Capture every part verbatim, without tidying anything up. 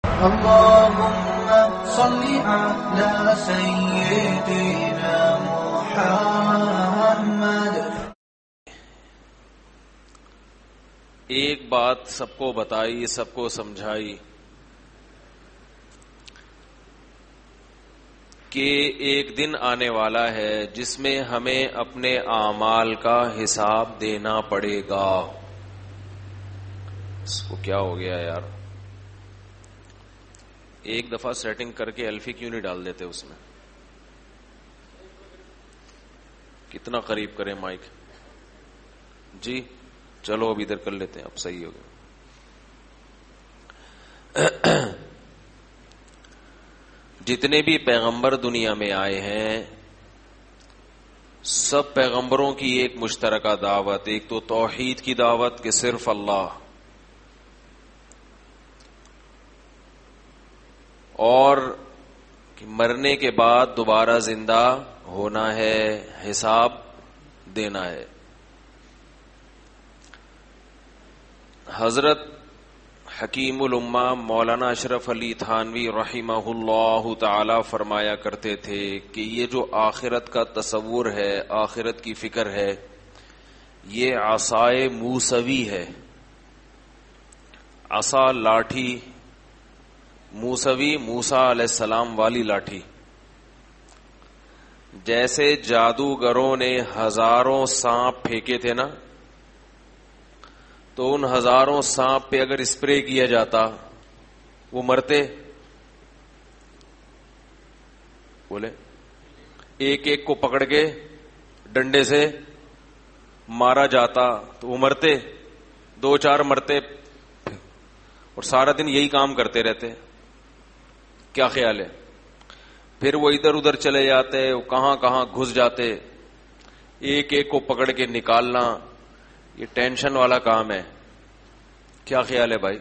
اللهم صل على سيدنا محمد. ایک بات سب کو بتائی، سب کو سمجھائی کہ ایک دن آنے والا ہے جس میں ہمیں اپنے اعمال کا حساب دینا پڑے گا. اس کو کیا ہو گیا یار؟ ایک دفعہ سیٹنگ کر کے الفی کیوں نہیں ڈال دیتے اس میں؟ کتنا قریب کریں مائک؟ جی چلو اب ادھر کر لیتے ہیں، اب صحیح ہو گیا. جتنے بھی پیغمبر دنیا میں آئے ہیں سب پیغمبروں کی ایک مشترکہ دعوت، ایک تو توحید کی دعوت کہ صرف اللہ، اور کہ مرنے کے بعد دوبارہ زندہ ہونا ہے، حساب دینا ہے. حضرت حکیم الامہ مولانا اشرف علی تھانوی رحمہ اللہ تعالی فرمایا کرتے تھے کہ یہ جو آخرت کا تصور ہے، آخرت کی فکر ہے، یہ عصائے موسوی ہے. عصا لاٹھی، موسوی موسیٰ علیہ السلام والی لاٹھی. جیسے جادوگروں نے ہزاروں سانپ پھینکے تھے نا، تو ان ہزاروں سانپ پہ اگر اسپرے کیا جاتا وہ مرتے؟ بولے ایک ایک کو پکڑ کے ڈنڈے سے مارا جاتا تو وہ مرتے؟ دو چار مرتے اور سارا دن یہی کام کرتے رہتے. کیا خیال ہے؟ پھر وہ ادھر ادھر چلے جاتے، وہ کہاں کہاں گھس جاتے، ایک ایک کو پکڑ کے نکالنا یہ ٹینشن والا کام ہے. کیا خیال ہے بھائی؟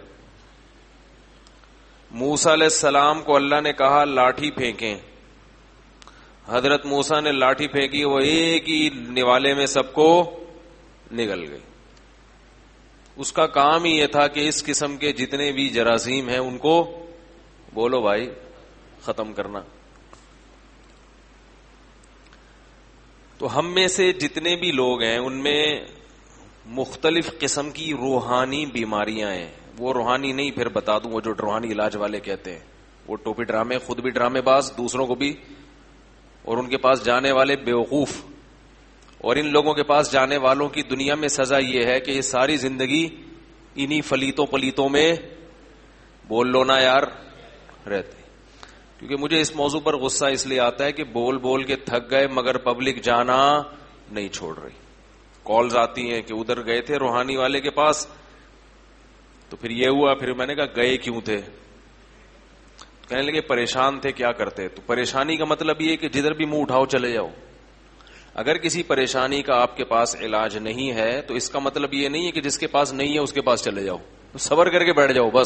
موسیٰ علیہ السلام کو اللہ نے کہا لاٹھی پھینکیں، حضرت موسیٰ نے لاٹھی پھینکی، وہ ایک ہی نوالے میں سب کو نگل گئی. اس کا کام ہی یہ تھا کہ اس قسم کے جتنے بھی جراثیم ہیں ان کو بولو بھائی ختم کرنا. تو ہم میں سے جتنے بھی لوگ ہیں ان میں مختلف قسم کی روحانی بیماریاں ہیں. وہ روحانی نہیں، پھر بتا دوں، وہ جو روحانی علاج والے کہتے ہیں وہ ٹوپی ڈرامے، خود بھی ڈرامے باز، دوسروں کو بھی، اور ان کے پاس جانے والے بیوقوف. اور ان لوگوں کے پاس جانے والوں کی دنیا میں سزا یہ ہے کہ یہ ساری زندگی انہی فلیتوں پلیتوں میں بول لو نا یار رہتے. کیونکہ مجھے اس موضوع پر غصہ اس لیے آتا ہے کہ بول بول کے تھک گئے مگر پبلک جانا نہیں چھوڑ رہی. کالز آتی ہیں کہ ادھر گئے تھے روحانی والے کے پاس تو پھر یہ ہوا، پھر میں نے کہا گئے کیوں تھے؟ کہنے لگے پریشان تھے، کیا کرتے؟ تو پریشانی کا مطلب یہ کہ جدھر بھی منہ اٹھاؤ چلے جاؤ. اگر کسی پریشانی کا آپ کے پاس علاج نہیں ہے تو اس کا مطلب یہ نہیں ہے کہ جس کے پاس نہیں ہے اس کے پاس چلے جاؤ، صبر کر کے بیٹھ جاؤ. بس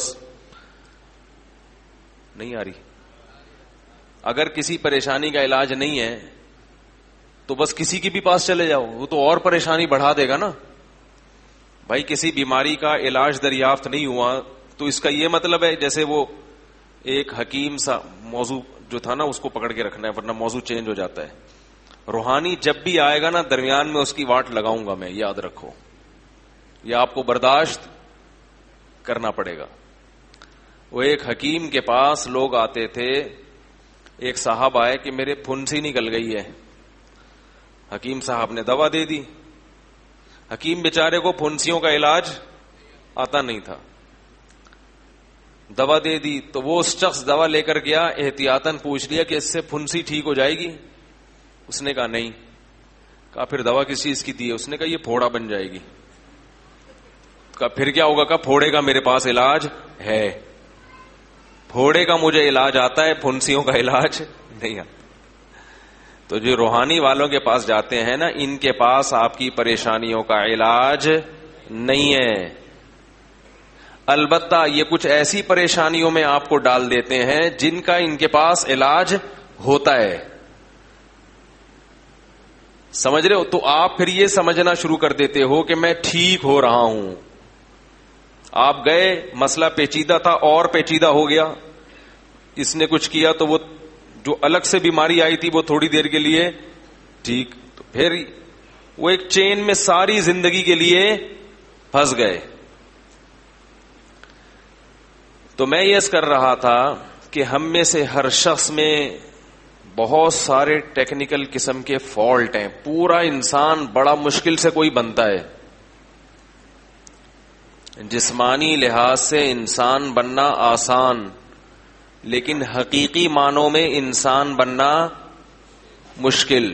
نہیں آ رہی؟ اگر کسی پریشانی کا علاج نہیں ہے تو بس کسی کے بھی پاس چلے جاؤ، وہ تو اور پریشانی بڑھا دے گا نا. بھائی کسی بیماری کا علاج دریافت نہیں ہوا تو اس کا یہ مطلب ہے جیسے وہ ایک حکیم سا موضوع جو تھا نا اس کو پکڑ کے رکھنا ہے ورنہ موضوع چینج ہو جاتا ہے. روحانی جب بھی آئے گا نا درمیان میں اس کی واٹ لگاؤں گا میں، یاد رکھو، یہ آپ کو برداشت کرنا پڑے گا. وہ ایک حکیم کے پاس لوگ آتے تھے، ایک صاحب آئے کہ میرے پھنسی نکل گئی ہے. حکیم صاحب نے دوا دے دی. حکیم بیچارے کو پھنسیوں کا علاج آتا نہیں تھا، دوا دے دی تو وہ اس شخص دوا لے کر گیا، احتیاطاً پوچھ لیا کہ اس سے پھنسی ٹھیک ہو جائے گی؟ اس نے کہا نہیں. کہا پھر دوا کس چیز کی دی ہے؟ اس نے کہا یہ پھوڑا بن جائے گی. کہا پھر کیا ہوگا؟ کہا پھوڑے کا میرے پاس علاج ہے، پھوڑے کا مجھے علاج آتا ہے، پھنسیوں کا علاج نہیں آتا. تو جو روحانی والوں کے پاس جاتے ہیں نا ان کے پاس آپ کی پریشانیوں کا علاج نہیں ہے. البتہ یہ کچھ ایسی پریشانیوں میں آپ کو ڈال دیتے ہیں جن کا ان کے پاس علاج ہوتا ہے. سمجھ رہے ہو؟ تو آپ پھر یہ سمجھنا شروع کر دیتے ہو کہ میں ٹھیک ہو رہا ہوں. آپ گئے، مسئلہ پیچیدہ تھا اور پیچیدہ ہو گیا. اس نے کچھ کیا تو وہ جو الگ سے بیماری آئی تھی وہ تھوڑی دیر کے لیے ٹھیک, تو پھر وہ ایک چین میں ساری زندگی کے لیے پھنس گئے. تو میں یہ کر رہا تھا کہ ہم میں سے ہر شخص میں بہت سارے ٹیکنیکل قسم کے فالٹ ہیں. پورا انسان بڑا مشکل سے کوئی بنتا ہے. جسمانی لحاظ سے انسان بننا آسان, لیکن حقیقی معنوں میں انسان بننا مشکل.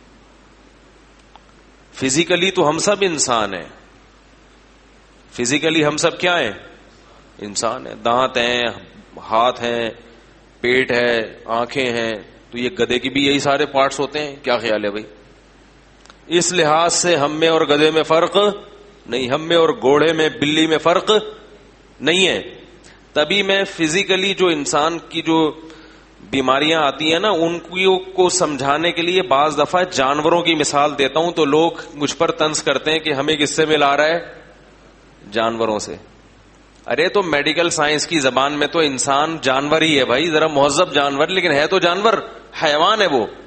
فزیکلی تو ہم سب انسان ہیں, فزیکلی ہم سب کیا ہیں؟ انسان ہیں. دانت ہیں, ہاتھ ہیں, پیٹ ہے, آنکھیں ہیں. تو یہ گدھے کی بھی یہی سارے پارٹس ہوتے ہیں. کیا خیال ہے بھائی؟ اس لحاظ سے ہم میں اور گدھے میں فرق نہیں, ہم میں اور گھوڑے میں, بلی میں فرق نہیں ہے. تبھی میں فزیکلی جو انسان کی جو بیماریاں آتی ہیں نا, ان کو سمجھانے کے لیے بعض دفعہ جانوروں کی مثال دیتا ہوں. تو لوگ مجھ پر طنز کرتے ہیں کہ ہمیں کس سے ملا رہا ہے؟ جانوروں سے. ارے تو میڈیکل سائنس کی زبان میں تو انسان جانور ہی ہے بھائی, ذرا مہذب جانور, لیکن ہے تو جانور, حیوان ہے وہ.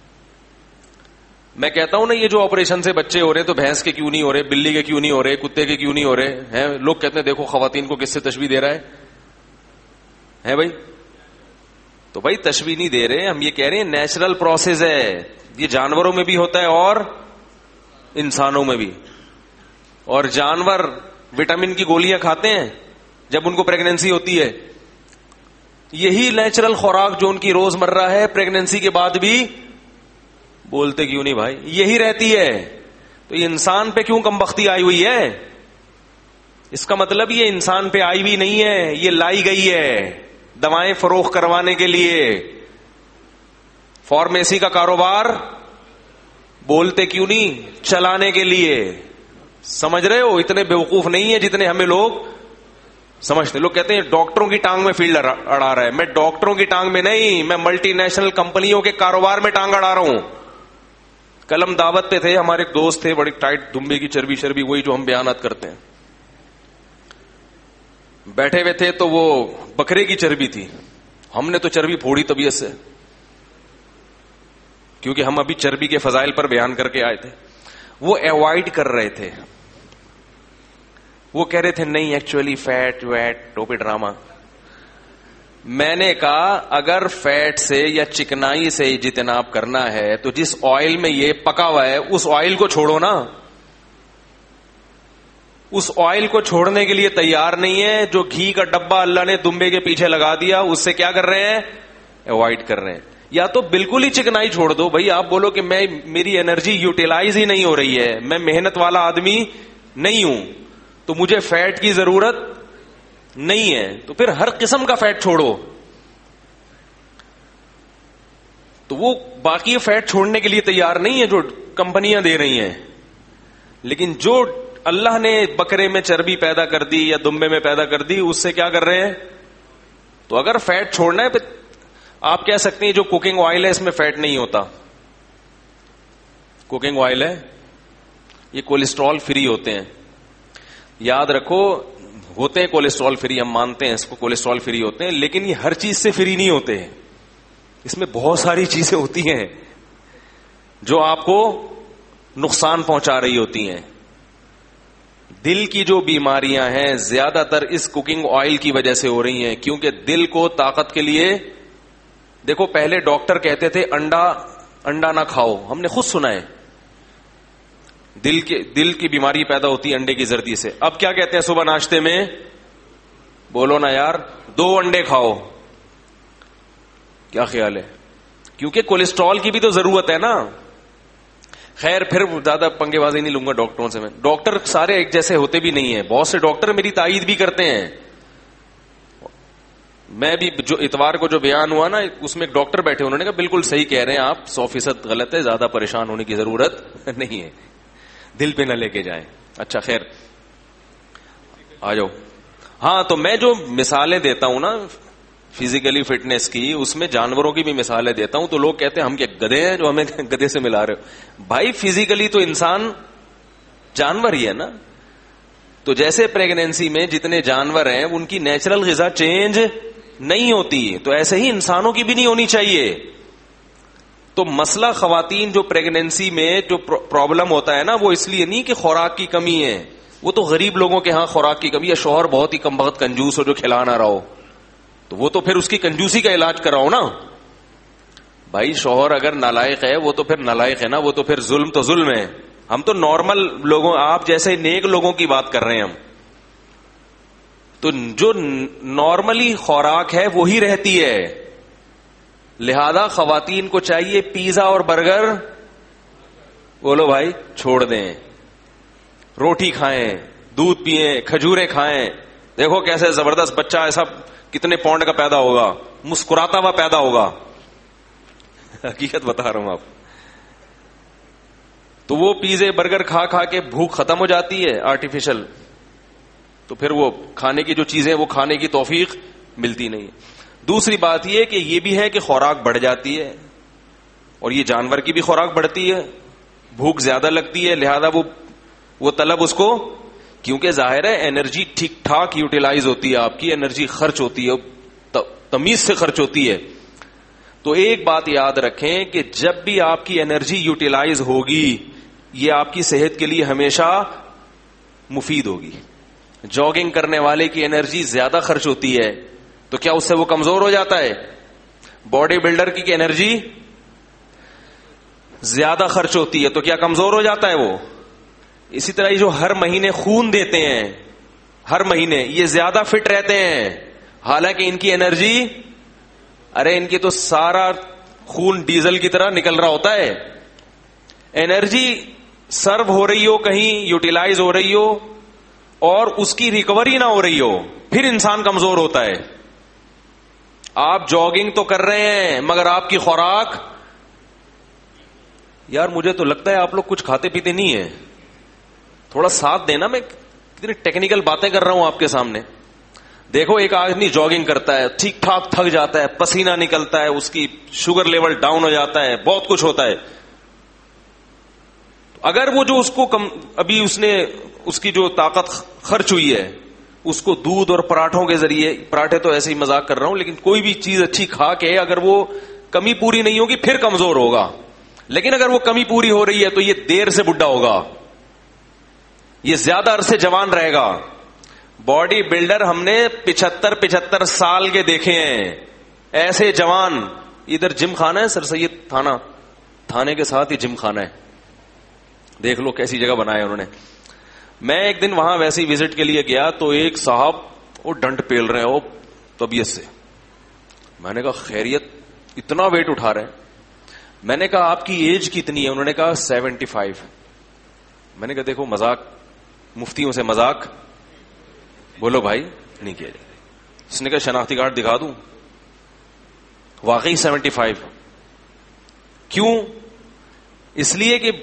میں کہتا ہوں نا یہ جو آپریشن سے بچے ہو رہے تو بھینس کے کیوں نہیں ہو رہے, بلی کے کیوں نہیں ہو رہے, کتے کے کیوں نہیں ہو رہے ہیں؟ لوگ کہتے ہیں دیکھو خواتین کو کس سے تشبیہ دے رہا ہے ہے بھائی. تو بھائی تشبیہ نہیں دے رہے, ہم یہ کہہ رہے ہیں نیچرل پروسیس ہے. یہ جانوروں میں بھی ہوتا ہے اور انسانوں میں بھی. اور جانور وٹامن کی گولیاں کھاتے ہیں جب ان کو پریگنینسی ہوتی ہے. یہی نیچرل خوراک جو ان کی روز مرہ ہے پریگنینسی کے بعد بھی بولتے کیوں نہیں بھائی یہی رہتی ہے. تو یہ انسان پہ کیوں کم بختی آئی ہوئی ہے؟ اس کا مطلب یہ انسان پہ آئی بھی نہیں ہے, یہ لائی گئی ہے دوائیں فروخت کروانے کے لیے. فارمیسی کا کاروبار بولتے کیوں نہیں؟ چلانے کے لیے. سمجھ رہے ہو؟ اتنے بیوقوف نہیں ہے جتنے ہمیں لوگ سمجھتے. لوگ کہتے ہیں ڈاکٹروں کی ٹانگ میں فیلڈ اڑا رہا ہے. میں ڈاکٹروں کی ٹانگ میں نہیں, میں ملٹی نیشنل کمپنیوں کے کاروبار میں ٹانگ اڑا رہا ہوں. کل ہم دعوت پہ تھے, ہمارے ایک دوست تھے, بڑی ٹائٹ دمبے کی چربی شربی, وہی جو ہم بیانات کرتے ہیں. بیٹھے ہوئے تھے تو وہ بکرے کی چربی تھی. ہم نے تو چربی پھوڑی طبیعت سے, کیونکہ ہم ابھی چربی کے فضائل پر بیان کر کے آئے تھے. وہ ایوائڈ کر رہے تھے, وہ کہہ رہے تھے نہیں ایکچولی فیٹ ویٹ ٹوپی ڈراما. میں نے کہا اگر فیٹ سے یا چکنائی سے اجتناب کرنا ہے تو جس آئل میں یہ پکا ہوا ہے اس آئل کو چھوڑو نا. اس آئل کو چھوڑنے کے لیے تیار نہیں ہے. جو گھی کا ڈبہ اللہ نے دمبے کے پیچھے لگا دیا اس سے کیا کر رہے ہیں؟ ایوائڈ کر رہے ہیں. یا تو بالکل ہی چکنائی چھوڑ دو بھائی. آپ بولو کہ میں میری انرجی یوٹیلائز ہی نہیں ہو رہی ہے, میں محنت والا آدمی نہیں ہوں, تو مجھے فیٹ کی ضرورت نہیں ہے, تو پھر ہر قسم کا فیٹ چھوڑو. تو وہ باقی فیٹ چھوڑنے کے لیے تیار نہیں ہے جو کمپنیاں دے رہی ہیں. لیکن جو اللہ نے بکرے میں چربی پیدا کر دی یا دمبے میں پیدا کر دی اس سے کیا کر رہے ہیں؟ تو اگر فیٹ چھوڑنا ہے پھر آپ کہہ سکتے ہیں جو کوکنگ آئل ہے اس میں فیٹ نہیں ہوتا. کوکنگ آئل ہے, یہ کولیسٹرول فری ہوتے ہیں. یاد رکھو ہوتے ہیں کولیسٹرول فری, ہم مانتے ہیں اس کو کولیسٹرول فری ہوتے ہیں, لیکن یہ ہر چیز سے فری نہیں ہوتے ہیں. اس میں بہت ساری چیزیں ہوتی ہیں جو آپ کو نقصان پہنچا رہی ہوتی ہیں. دل کی جو بیماریاں ہیں زیادہ تر اس کوکنگ آئل کی وجہ سے ہو رہی ہیں, کیونکہ دل کو طاقت کے لیے, دیکھو پہلے ڈاکٹر کہتے تھے انڈا انڈا نہ کھاؤ, ہم نے خود سنا ہے دل کے دل کی بیماری پیدا ہوتی ہے انڈے کی زردی سے. اب کیا کہتے ہیں صبح ناشتے میں؟ بولو نا یار, دو انڈے کھاؤ. کیا خیال ہے؟ کیونکہ کولیسٹرول کی بھی تو ضرورت ہے نا. خیر پھر زیادہ پنگے بازی نہیں لوں گا ڈاکٹروں سے میں. ڈاکٹر سارے ایک جیسے ہوتے بھی نہیں ہیں, بہت سے ڈاکٹر میری تائید بھی کرتے ہیں. میں بھی جو اتوار کو جو بیان ہوا نا اس میں ایک ڈاکٹر بیٹھے, انہوں نے کہا بالکل صحیح کہہ رہے ہیں آپ, سو فیصد غلط ہے, زیادہ پریشان ہونے کی ضرورت نہیں ہے, دل پہ نہ لے کے جائیں. اچھا خیر آ جاؤ. ہاں تو میں جو مثالیں دیتا ہوں نا فزیکلی فٹنس کی, اس میں جانوروں کی بھی مثالیں دیتا ہوں. تو لوگ کہتے ہیں ہم کیا گدھے ہیں جو ہمیں گدھے سے ملا رہے ہو؟ بھائی فزیکلی تو انسان جانور ہی ہے نا. تو جیسے پریگنینسی میں جتنے جانور ہیں ان کی نیچرل غذا چینج نہیں ہوتی, تو ایسے ہی انسانوں کی بھی نہیں ہونی چاہیے. تو مسئلہ خواتین جو پریگنینسی میں جو پرابلم ہوتا ہے نا, وہ اس لیے نہیں کہ خوراک کی کمی ہے, وہ تو غریب لوگوں کے ہاں خوراک کی کمی ہے. شوہر بہت ہی کم بخت کنجوس ہو جو کھلا نہ رہا ہو, تو وہ تو پھر اس کی کنجوسی کا علاج کراؤ نا بھائی. شوہر اگر نالائق ہے وہ تو پھر نالائق ہے نا, وہ تو پھر ظلم تو ظلم ہے. ہم تو نارمل لوگوں, آپ جیسے نیک لوگوں کی بات کر رہے ہیں ہم. تو جو نارملی خوراک ہے وہی رہتی ہے. لہذا خواتین کو چاہیے پیزا اور برگر بولو بھائی چھوڑ دیں, روٹی کھائیں, دودھ پیئیں, کھجوریں کھائیں. دیکھو کیسے زبردست بچہ ایسا کتنے پاؤنڈ کا پیدا ہوگا, مسکراتا ہوا پیدا ہوگا. حقیقت بتا رہا ہوں آپ. تو وہ پیزے برگر کھا کھا کے بھوک ختم ہو جاتی ہے آرٹیفیشل, تو پھر وہ کھانے کی جو چیزیں وہ کھانے کی توفیق ملتی نہیں. دوسری بات یہ کہ یہ بھی ہے کہ خوراک بڑھ جاتی ہے, اور یہ جانور کی بھی خوراک بڑھتی ہے, بھوک زیادہ لگتی ہے, لہذا وہ وہ طلب اس کو, کیونکہ ظاہر ہے انرجی ٹھیک ٹھاک یوٹیلائز ہوتی ہے, آپ کی انرجی خرچ ہوتی ہے, تمیز سے خرچ ہوتی ہے. تو ایک بات یاد رکھیں کہ جب بھی آپ کی انرجی یوٹیلائز ہوگی یہ آپ کی صحت کے لیے ہمیشہ مفید ہوگی. جاگنگ کرنے والے کی انرجی زیادہ خرچ ہوتی ہے تو کیا اس سے وہ کمزور ہو جاتا ہے؟ باڈی بلڈر کی انرجی زیادہ خرچ ہوتی ہے تو کیا کمزور ہو جاتا ہے وہ؟ اسی طرح یہ جو ہر مہینے خون دیتے ہیں, ہر مہینے یہ زیادہ فٹ رہتے ہیں, حالانکہ ان کی انرجی, ارے ان کی تو سارا خون ڈیزل کی طرح نکل رہا ہوتا ہے. انرجی سرو ہو رہی ہو کہیں, یوٹیلائز ہو رہی ہو, اور اس کی ریکوری نہ ہو رہی ہو, پھر انسان کمزور ہوتا ہے. آپ جاگنگ تو کر رہے ہیں مگر آپ کی خوراک, یار مجھے تو لگتا ہے آپ لوگ کچھ کھاتے پیتے نہیں ہیں, تھوڑا ساتھ دینا. میں کتنی ٹیکنیکل باتیں کر رہا ہوں آپ کے سامنے. دیکھو ایک آدمی جاگنگ کرتا ہے, ٹھیک ٹھاک تھک جاتا ہے, پسینہ نکلتا ہے, اس کی شوگر لیول ڈاؤن ہو جاتا ہے, بہت کچھ ہوتا ہے. اگر وہ جو اس کو کم, ابھی اس نے اس کی جو طاقت خرچ ہوئی ہے اس کو دودھ اور پراٹھوں کے ذریعے, پراٹھے تو ایسے ہی مذاق کر رہا ہوں, لیکن کوئی بھی چیز اچھی کھا کے اگر وہ کمی پوری نہیں ہوگی پھر کمزور ہوگا. لیکن اگر وہ کمی پوری ہو رہی ہے تو یہ دیر سے بڈھا ہوگا, یہ زیادہ عرصے جوان رہے گا. باڈی بلڈر ہم نے پچہتر پچہتر سال کے دیکھے ہیں ایسے جوان. ادھر جم خانہ ہے سر سید تھانہ, تھانے کے ساتھ ہی جم خانہ ہے, دیکھ لو کیسی جگہ بنایا انہوں نے. میں ایک دن وہاں ویسے ہی وزٹ کے لیے گیا تو ایک صاحب وہ ڈنڈ پیل رہے ہو طبیعت سے. میں نے کہا خیریت, اتنا ویٹ اٹھا رہے ہیں. میں نے کہا آپ کی ایج کتنی ہے؟ انہوں نے کہا سیونٹی فائیو. میں نے کہا دیکھو مذاق, مفتیوں سے مذاق بولو بھائی نہیں کیا جائے. اس نے کہا شناختی کارڈ دکھا دوں؟ واقعی سیونٹی فائیو. کیوں؟ اس لیے کہ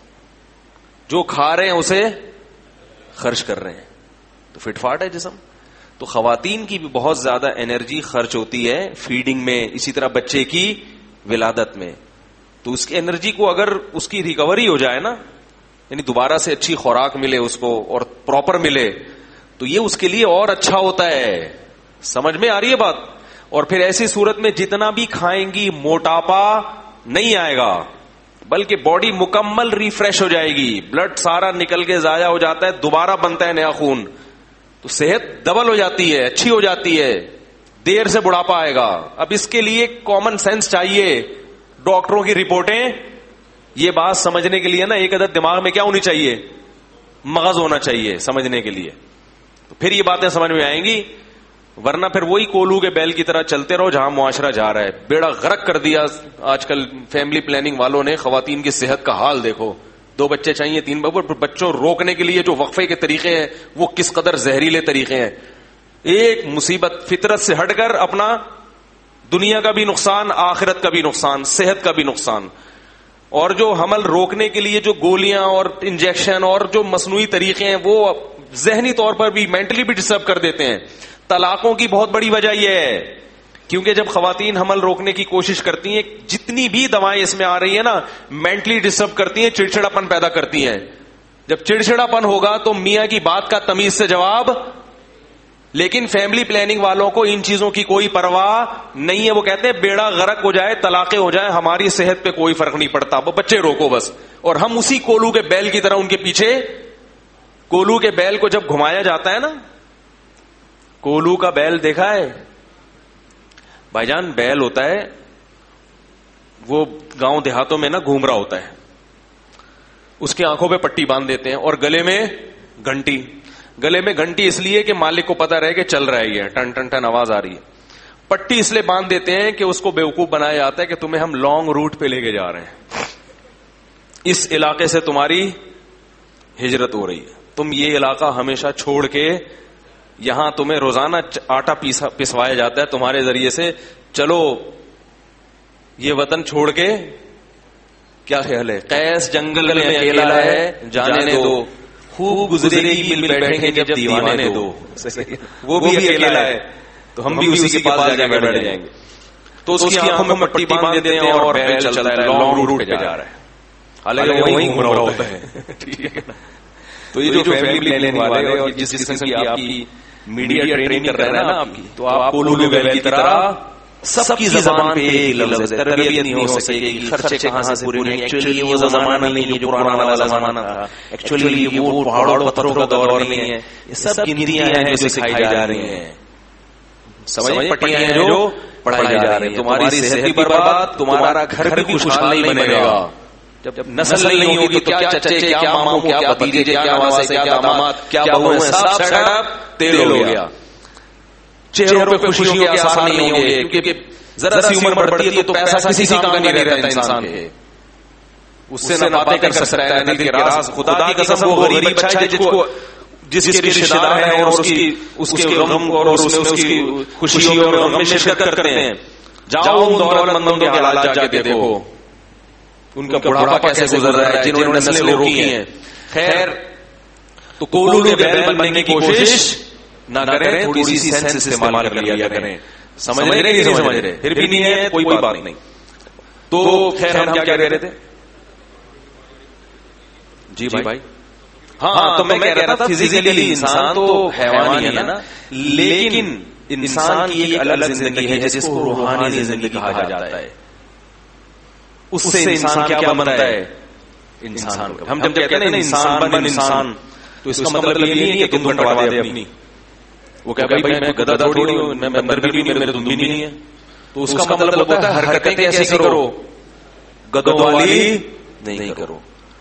جو کھا رہے ہیں اسے خرچ کر رہے ہیں, تو فٹ فاٹ ہے جسم. تو خواتین کی بھی بہت زیادہ انرجی خرچ ہوتی ہے فیڈنگ میں, اسی طرح بچے کی ولادت میں. تو اس کی انرجی کو اگر اس کی ریکوری ہو جائے نا, یعنی دوبارہ سے اچھی خوراک ملے اس کو اور پراپر ملے, تو یہ اس کے لیے اور اچھا ہوتا ہے. سمجھ میں آ رہی ہے بات؟ اور پھر ایسی صورت میں جتنا بھی کھائیں گی موٹاپا نہیں آئے گا, بلکہ باڈی مکمل ریفریش ہو جائے گی, بلڈ سارا نکل کے ضائع ہو جاتا ہے, دوبارہ بنتا ہے نیا خون, تو صحت ڈبل ہو جاتی ہے, اچھی ہو جاتی ہے, دیر سے بڑھاپا آئے گا. اب اس کے لیے کامن سینس چاہیے, ڈاکٹروں کی رپورٹیں, یہ بات سمجھنے کے لیے نا ایک عدد دماغ میں کیا ہونی چاہیے؟ مغز ہونا چاہیے سمجھنے کے لیے. تو پھر یہ باتیں سمجھ میں آئیں گی, ورنہ پھر وہی کولو کے بیل کی طرح چلتے رہو جہاں معاشرہ جا رہا ہے. بیڑا غرق کر دیا آج کل فیملی پلاننگ والوں نے. خواتین کی صحت کا حال دیکھو, دو بچے چاہیے تین بچے, بچوں روکنے کے لیے جو وقفے کے طریقے ہیں وہ کس قدر زہریلے طریقے ہیں. ایک مصیبت, فطرت سے ہٹ کر اپنا دنیا کا بھی نقصان, آخرت کا بھی نقصان, صحت کا بھی نقصان. اور جو حمل روکنے کے لیے جو گولیاں اور انجیکشن اور جو مصنوعی طریقے ہیں وہ ذہنی طور پر بھی, مینٹلی بھی ڈسٹرب کر دیتے ہیں. طلاقوں کی بہت بڑی وجہ یہ ہے, کیونکہ جب خواتین حمل روکنے کی کوشش کرتی ہیں, جتنی بھی دوائیں اس میں آ رہی ہیں نا مینٹلی ڈسٹرب کرتی ہیں, چڑچڑاپن پیدا کرتی ہیں. جب چڑچڑاپن ہوگا تو میاں کی بات کا تمیز سے جواب لیکن فیملی پلاننگ والوں کو ان چیزوں کی کوئی پرواہ نہیں ہے. وہ کہتے ہیں بیڑا غرق ہو جائے, طلاقیں ہو جائیں, ہماری صحت پہ کوئی فرق نہیں پڑتا, وہ بچے روکو بس. اور ہم اسی کولو کے بیل کی طرح ان کے پیچھے, کولو کے بیل کو جب گھمایا جاتا ہے نا, کولو کا بیل دیکھا ہے بھائی جان؟ بیل ہوتا ہے وہ گاؤں دیہاتوں میں نا گھوم رہا ہوتا ہے, اس کے آنکھوں پہ پٹی باندھ دیتے ہیں اور گلے میں گھنٹی. گلے میں گھنٹی اس لیے کہ مالک کو پتا رہے کہ چل رہا ہے, یہ ٹن ٹن ٹن آواز آ رہی ہے. پٹی اس لیے باندھ دیتے ہیں کہ اس کو بیوقوف بنایا جاتا ہے کہ تمہیں ہم لانگ روٹ پہ لے کے جا رہے ہیں, اس علاقے سے تمہاری ہجرت ہو رہی ہے, تم یہ علاقہ ہمیشہ چھوڑ کے, یہاں تمہیں روزانہ آٹا پسوایا جاتا ہے تمہارے ذریعے سے, چلو یہ وطن چھوڑ کے. کیا خیال ہے؟ قیس جنگل میں اکیلا ہے, جانے دو, خوب گزرے گی مل بیٹھیں گے جب دیوانے دو. وہ بھی اکیلا ہے تو ہم بھی اسی کے پاس جا کے بیٹھ جائیں گے. تو اس کی آنکھوں میں پٹی باندھ دیتے ہیں اور بیل چلتا ہے, لانگ روٹ پہ جا رہا ہے, حالانکہ وہیں گھوم رہا ہوتا ہے. ٹھیک ہے نا؟ تو یہ جو فیملی پلاننگ والے اور جس قسم کی آپ کی میڈیا ٹریننگ کر رہا ہے نا آپ کی, تو آپ کولو کے بیل کی طرح سب کی زبان پہ ایک لفظ ہے, تربیت نہیں ہو سکے گی, خرچے کہاں سے پورے نہیں. ایکچولی وہ زمانہ نہیں ہے جو پرانا والا زمانہ تھا, ایکچولی وہ پہاڑوں پتھروں کا دور نہیں ہے. یہ سب گنتیاں ہیں جو سکھائی جا رہی ہیں, سمجھ پٹیاں ہیں جو پڑھائی جا رہی ہیں. تمہاری صحت بھی برباد, تمہارا گھر بھی خوشحال نہیں بنے گا. جب نسل نہیں ہوگی تو کیا چچے, کیا ماموں, کیا بھتیجے, کیا نواسے, کیا داماد, کیا بہویں, سب سڑپ تیل ہو گیا. چہروں پہ خوشیوں کے آثار نہیں ہوں گے, کیونکہ ذرا سی عمر بڑھتی ہے تو پیسہ کسی کام کا نہیں رہتا انسان کے. اس سے نہ باتیں کر سکتا ہے, نہ دل کے راز. خدا کی قسم وہ غریب بچہ ہے جس کو, جس کے رشتہ دار ہیں اور اس کی اس کے غم اور اس میں اس کی خوشیوں اور غم میں شرکت کرتے ہیں. جاؤ ان دولت مندوں کے حالات جا کے دیکھو, ان کا بڑھاپا کیسے گزر رہا ہے جنہوں نے نسلیں روکی ہیں. خیر, تو کولو کے بیل بننے کی کوشش نہ کریں, تھوڑی سی سینس استعمال کر لیا کریں. سمجھ رہے نہیں سمجھ رہے, پھر بھی نہیں ہے کوئی بات نہیں. تو خیر ہم کیا کہہ رہے تھے؟ جی بھائی, ہاں تو میں کہہ رہا تھا فزیکلی انسان تو حیوان ہی ہے نا, لیکن انسان کی ایک الگ زندگی ہے جس کو روحانی زندگی کہا جاتا ہے. اس سے انسان کیا بنتا ہے؟ انسان. ہم جب کہتے ہیں نا انسان بن انسان, تو اس کا مطلب یہ نہیں ہے کہ تم بنٹوا دے اپنی. وہ کہ بھائی میں گدھا تھوڑی ہوں, میں بندر بھی نہیں, میرے دندی نہیں ہے. تو اس کا مطلب ہوتا ہے حرکتیں ایسی کرو, گدھوں والی نہیں کرو,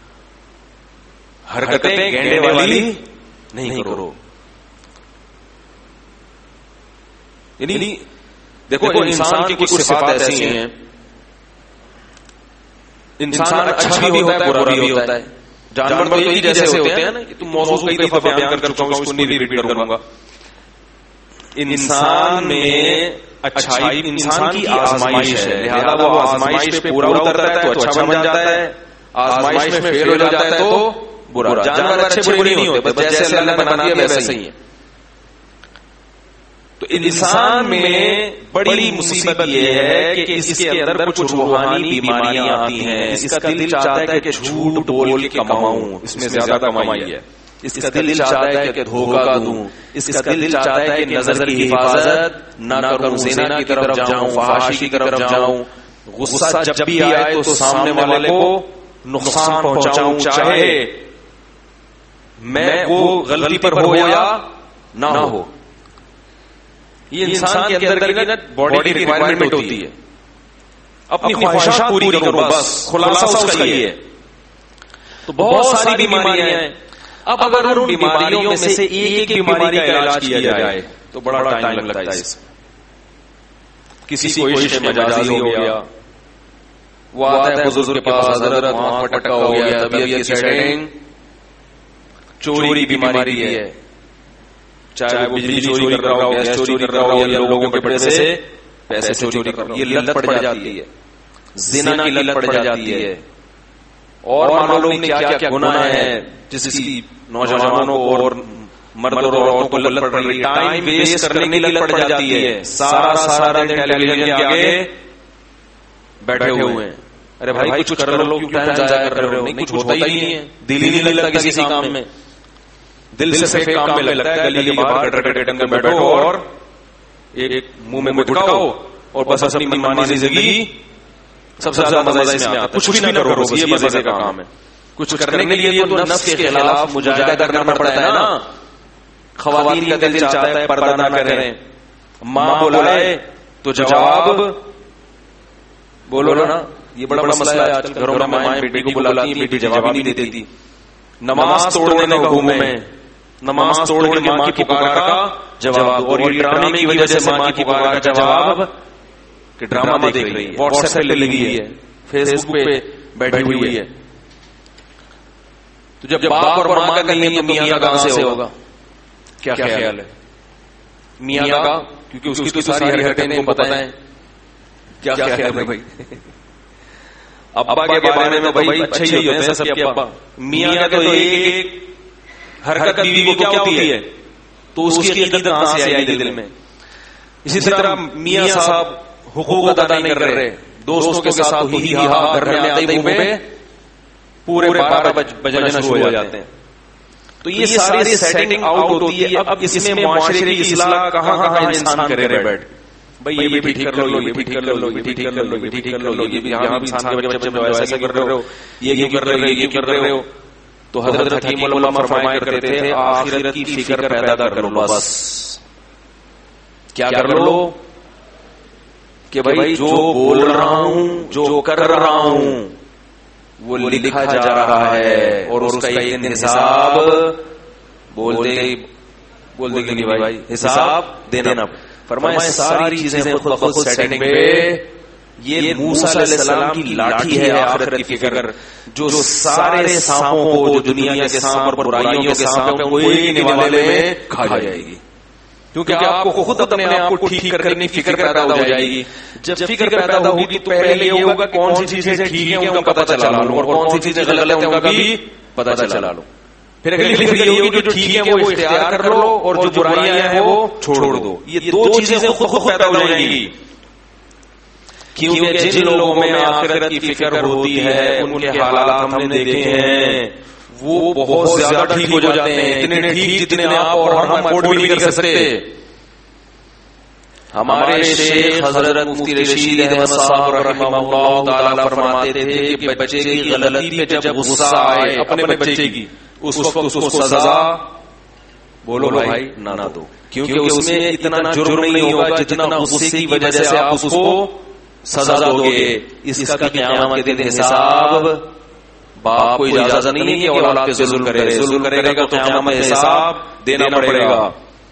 حرکتیں گینڈے والی نہیں کرو. یعنی دیکھو انسان کی کچھ صفات ایسی ہیں, انسان اچھا بھی ہوتا ہے برا بھی ہوتا ہے. جانور تو یہی جیسے ہوتے ہیں نا, تم موضوع کئی دفعہ بیان کر چکا ہوں, اس کو نہیں ریپیٹ کروں گا. انسان میں اچھائی انسان کی آزمائش ہے, لہذا وہ آزمائش پہ پورا اترتا ہے تو اچھا بن جاتا ہے, آزمائش میں فیل ہو جاتا ہے تو برا. جانور اچھے برے نہیں ہوتے, بس جیسے اللہ نے بنا دیا ویسے ہی ہے. تو انسان میں بڑی مصیبت یہ ہے کہ اس کے اندر کچھ روحانی بیماریاں آتی ہیں. اس کا دل چاہتا ہے کہ جھوٹ بول کے کماؤں, اس میں زیادہ کمائی ہے. اس کا دل چاہتا ہے کہ دھوکہ دوں, اس کا دل چاہتا ہے کہ نظر کی حفاظت نہ کروں, زنا کی طرف جاؤں, فحاشی کی طرف جاؤں. غصہ جب بھی آئے تو سامنے والے کو نقصان پہنچاؤں, چاہے میں وہ غلطی پر ہو یا نہ ہو. یہ انسان کے اندر کی نا باڈی کی ریکوائرمنٹ ہوتی ہے, اپنی خواہشات پوری کروں بس, خلاصہ اس کا یہ ہے. تو بہت ساری بیماریاں ہیں. اب اگر ان بیماریوں میں سے ایک ایک بیماری کا علاج کیا جائے تو بڑا ٹائم لگتا ہے. اس کسی کو عشق مجازی ہو گیا, وہ آتا ہے بزرگ کے پاس, حضرت وہاں پٹکا ہو گیا, طبیعت کی سیٹنگ, چوری بیماری ہے, چاہے وہ بجلی چوری کر رہا ہو, گیس چوری کر رہا ہو, یا لوگوں کے پیسے سے پیسے چوری کر رہا ہو. یہ لت پڑ جاتی ہے, زنا کی لت پڑ جاتی ہے, اور معلوم نہیں کیا کیا گناہ ہے جس کی نوجوانوں کو اور مردوں اور عورتوں کو لت پڑ رہی ہے. ٹائم ویسٹ کرنے کی لت پڑ جاتی ہے, سارا سارا دن ٹیلی ویژن کے آگے بیٹھے ہوئے ہیں. ارے بھائی کچھ کر لو, کیوں ٹائم ضائع کر رہے ہو؟ نہیں, کچھ ہوتا ہی نہیں ہے, دل ہی نہیں لگتا کسی کام میں. دل سے فیک کام میں لگتا ہے, گلی کے باہر گٹر کے ڈنگر بیٹھو اور ایک منہ میں گٹکاؤ اور بس اپنی منمانی زندگی سب سے زیادہ مزہ اس میں آتا ہے. کچھ بھی نہ کرو, بس یہ مزے کا کام ہے. کچھ کرنے کے لیے تو نفس کے خلاف مجاہدہ کرنا پڑتا ہے نا. خواتین کا دل چاہتا ہے پردہ نہ کریں, ماں بلائے تو جواب بولو نا. یہ بڑا مسئلہ ہے آج کل گھروں میں, مائیں بیٹی کو بلاتی ہیں, بیٹی جواب نہیں دیتی. نماز توڑنے کا حکم ہے, نماز توڑ کے ماں کی پکار کا جواب. اور یہ ڈرامے کی وجہ سے ماں کی پکار کا جواب کہ ڈرامہ دیکھ رہی ہے, واٹس ایپ پہ لگی ہے, فیس بک پہ بیٹھی ہوئی ہے. تو جب باپ اور ماں کا نہیں تو میاں کا کہاں سے ہوگا؟ کیا خیال ہے میاں کا؟ کیونکہ اس کی تو ساری حرکتیں ان کو پتہ ہیں. کیا خیال ہے بھائی؟ ابا کے بارے میں بھائی اچھے ہی ہوتے ہیں سب کے ابا. میاں کا تو ایک حرکت بیوی کو کیا ہوتی ہے تو اس کی عقیدت کہاں سے آئی دل میں. اسی طرح میاں صاحب حقوق ادا نہیں کر رہے, دوستوں کے ساتھ ہی ہا گھر میں آتے ہی پہ پورے بارہ بجنا شروع ہو جاتے ہیں. تو یہ ساری سیٹنگ آؤٹ ہوتی ہے. اب اس میں معاشرے کی اصلاح کہاں کہاں انسان کرے رہے بیٹھ, بھائی یہ بھی ٹھیک کر لو, یہ بھی ٹھیک کر لو, یہ بھی ٹھیک کر لو, یہ بھی ٹھیک کر لو, یہ بھی یہاں بھی انسان کے بچے میں ایسا کر رہے ہو, یہ کیوں کر رہے ہو, یہ کیوں کر رہے ہو. تو حضرت حکیم العلماء فرمایا کرتے تھے آخرت کی فکر پیدا کر لو, بس کیا کر لو کہ بھائی جو بول رہا ہوں, جو کر رہا ہوں وہ لکھا جا رہا ہے اور اس کا ایک دن حساب بول دے بول دے گی بھائی, حساب دینا. فرمایا ساری چیزیں خود بخود سیٹنگ پہ. یہ موسیٰ علیہ السلام کی لاٹھی ہے آخرت کی فکر, جو سارے سانپوں کو, جو دنیا کے سانپ اور برائیوں کے سانپ ہیں, ان کو ایک نوالے میں کھا جائے گی. کیونکہ آپ کو خود اپنے آپ کو ٹھیک کرنے کی فکر پیدا ہو جائے گی. جب فکر پیدا ہوگی تو پہلے یہ ہوگا کہ کون سی چیزیں ٹھیک ہیں ان کا پتہ چلا لو, اور کون سی چیزیں غلط ہیں ان کا بھی پتہ چلا لو. پھر اگلی فکر یہ ہوگی جو ٹھیک ہے وہ اختیار کر لو اور جو برائیاں ہیں وہ چھوڑ دو. یہ دو چیزیں خود خود پیدا ہو جائیں گی. کیونکہ جن لوگوں میں آخرت کی فکر ہوتی ہے ان کے حالات ہم نے دیکھے ہیں, وہ بہت زیادہ ٹھیک ہو جاتے ہیں, اتنے ٹھیک جتنے آپ اور ہم افورڈ بھی نہیں کر سکتے. ہمارے شیخ حضرت مفتی رشید احمد صاحب رحمہ اللہ تعالی فرماتے تھے کہ بچے کی غلطی پہ جب غصہ آئے اپنے بچے کی, اس وقت اس کو سزا بولو بھائی نہ دو, کیونکہ اس میں اتنا جرم نہیں ہوگا جتنا غصے کی وجہ سے آپ اس کو سزا دو گے. اس کا قیامت کے دن حساب باپ کو اجازت نہیں ہے کہ اولاد پہ ظلم کرے, ظلم کرے گا تو قیامت حساب دینا پڑے گا.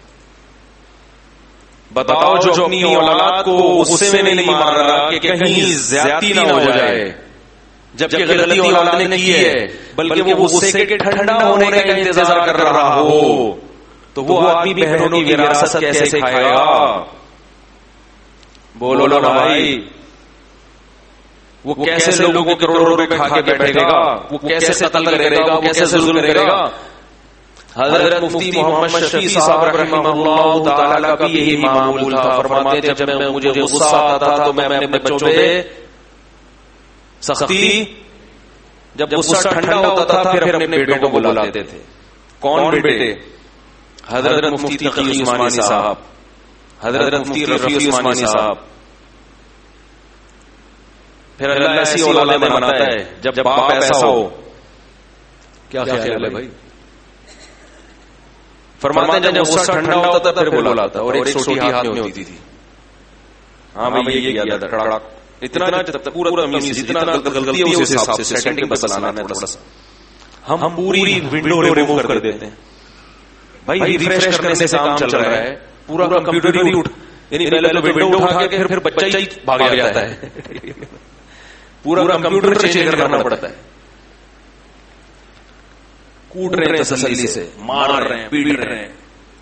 بتاؤ جو اپنی اولاد کو غصے میں نہیں مار رہا کہ کہیں زیادتی نہ ہو جائے, جبکہ غلطی اولاد نے کی ہے, بلکہ وہ غصے کے ٹھنڈا ہونے کا انتظار کر رہا ہو, تو وہ آدمی بہنوں کی وراثت کیسے کھائے گا؟ بولو نا بھائی, وہ کیسے لوگوں کے کروڑوں روپے کھا کے بیٹھے گا, وہ کیسے قتل کرے گا, وہ کیسے ظلم کرے گا. حضرت مفتی محمد شفیع صاحب رحمہ اللہ تعالی کا بھی یہی معمول تھا. فرماتے جب میں مجھے غصہ آتا تھا تو میں اپنے بچوں پہ سختی, جب غصہ ٹھنڈا ہوتا تھا پھر اپنے بیٹوں کو بلاتے تھے. کون بیٹے؟ حضرت مفتی تقی عثمانی صاحب, حضرت مفتی رفیع عثمانی صاحب. پھر اللہ ایسی اولادیں بناتا ہے جب باپ ایسا ہو. کیا خیال ہے بھائی؟ فرماتے ہیں جب غصہ ٹھنڈا ہوتا تھا پھر بلاتا, اور ایک چھوٹی ہاتھ میں ہوتی تھی. ہاں میں یہ کیا تھا کڑاک, اتنا پورا جتنا غلطی ہے اس حساب سے سیکنڈ بس لانا ہے تھوڑا سا. ہم پوری ونڈو ریموو کر دیتے ہیں بھائی, ریفریش کرنے سے کام چل رہا ہے, پورا کمپیوٹر ہی اٹھ, یعنی پہلے تو ونڈو اٹھا کے پھر بچہ ہی بھاگ جاتا ہے, پورا کمپیوٹر چینج کرنا پڑتا ہے. کوٹ رہے ہیں تسلی سے, مار رہے ہیں, پیٹ رہے ہیں.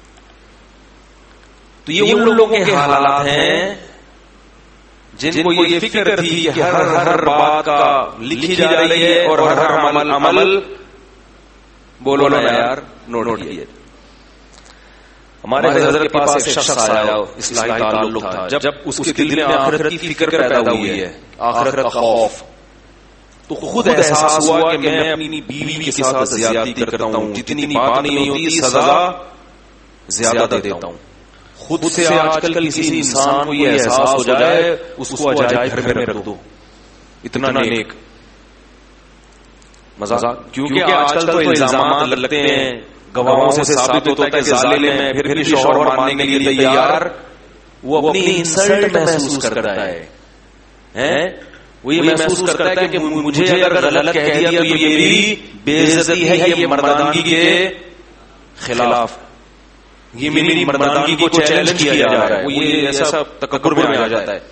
تو یہ ان لوگوں کے حالات ہیں جن کو یہ فکر تھی کہ ہر ہر بات کا لکھی جا رہی ہے اور ہر ہر عمل عمل بولو نا یار نوٹ کیے. ہمارے حضرت کے پاس ایک شخص آیا, اصلاحی تعلق تھا, جب اس کے دل میں آخرت کی فکر پیدا ہوئی ہے, آخرت کا خوف, تو خود احساس ہوا کہ میں اپنی بیوی کے ساتھ زیادتی کرتا ہوں، جتنی بات نہیں ہوتی سزا زیادہ دیتا ہوں. خود سے آج کل کسی انسان کو یہ احساس ہو جائے اس کو عجائب گھر میں رکھ دو، اتنا نیک مزاق. کیونکہ آج کل تو الزامات لگتے ہیں، گواہوں سے ثابت ہوتا ہے کہ ظالم ہے، پھر بھی شوہر ماننے کے لیے تیار. وہ اپنی انسلٹ محسوس کرتا ہے، وہ یہ محسوس کرتا ہے کہ مجھے اگر غلط کہہ دیا تو یہ میری بے عزتی ہے، یہ مردانگی کے خلاف، یہ میری مردانگی کو چیلنج کیا جا رہا ہے. وہ یہ ایسا تکبر میں آ جاتا ہے.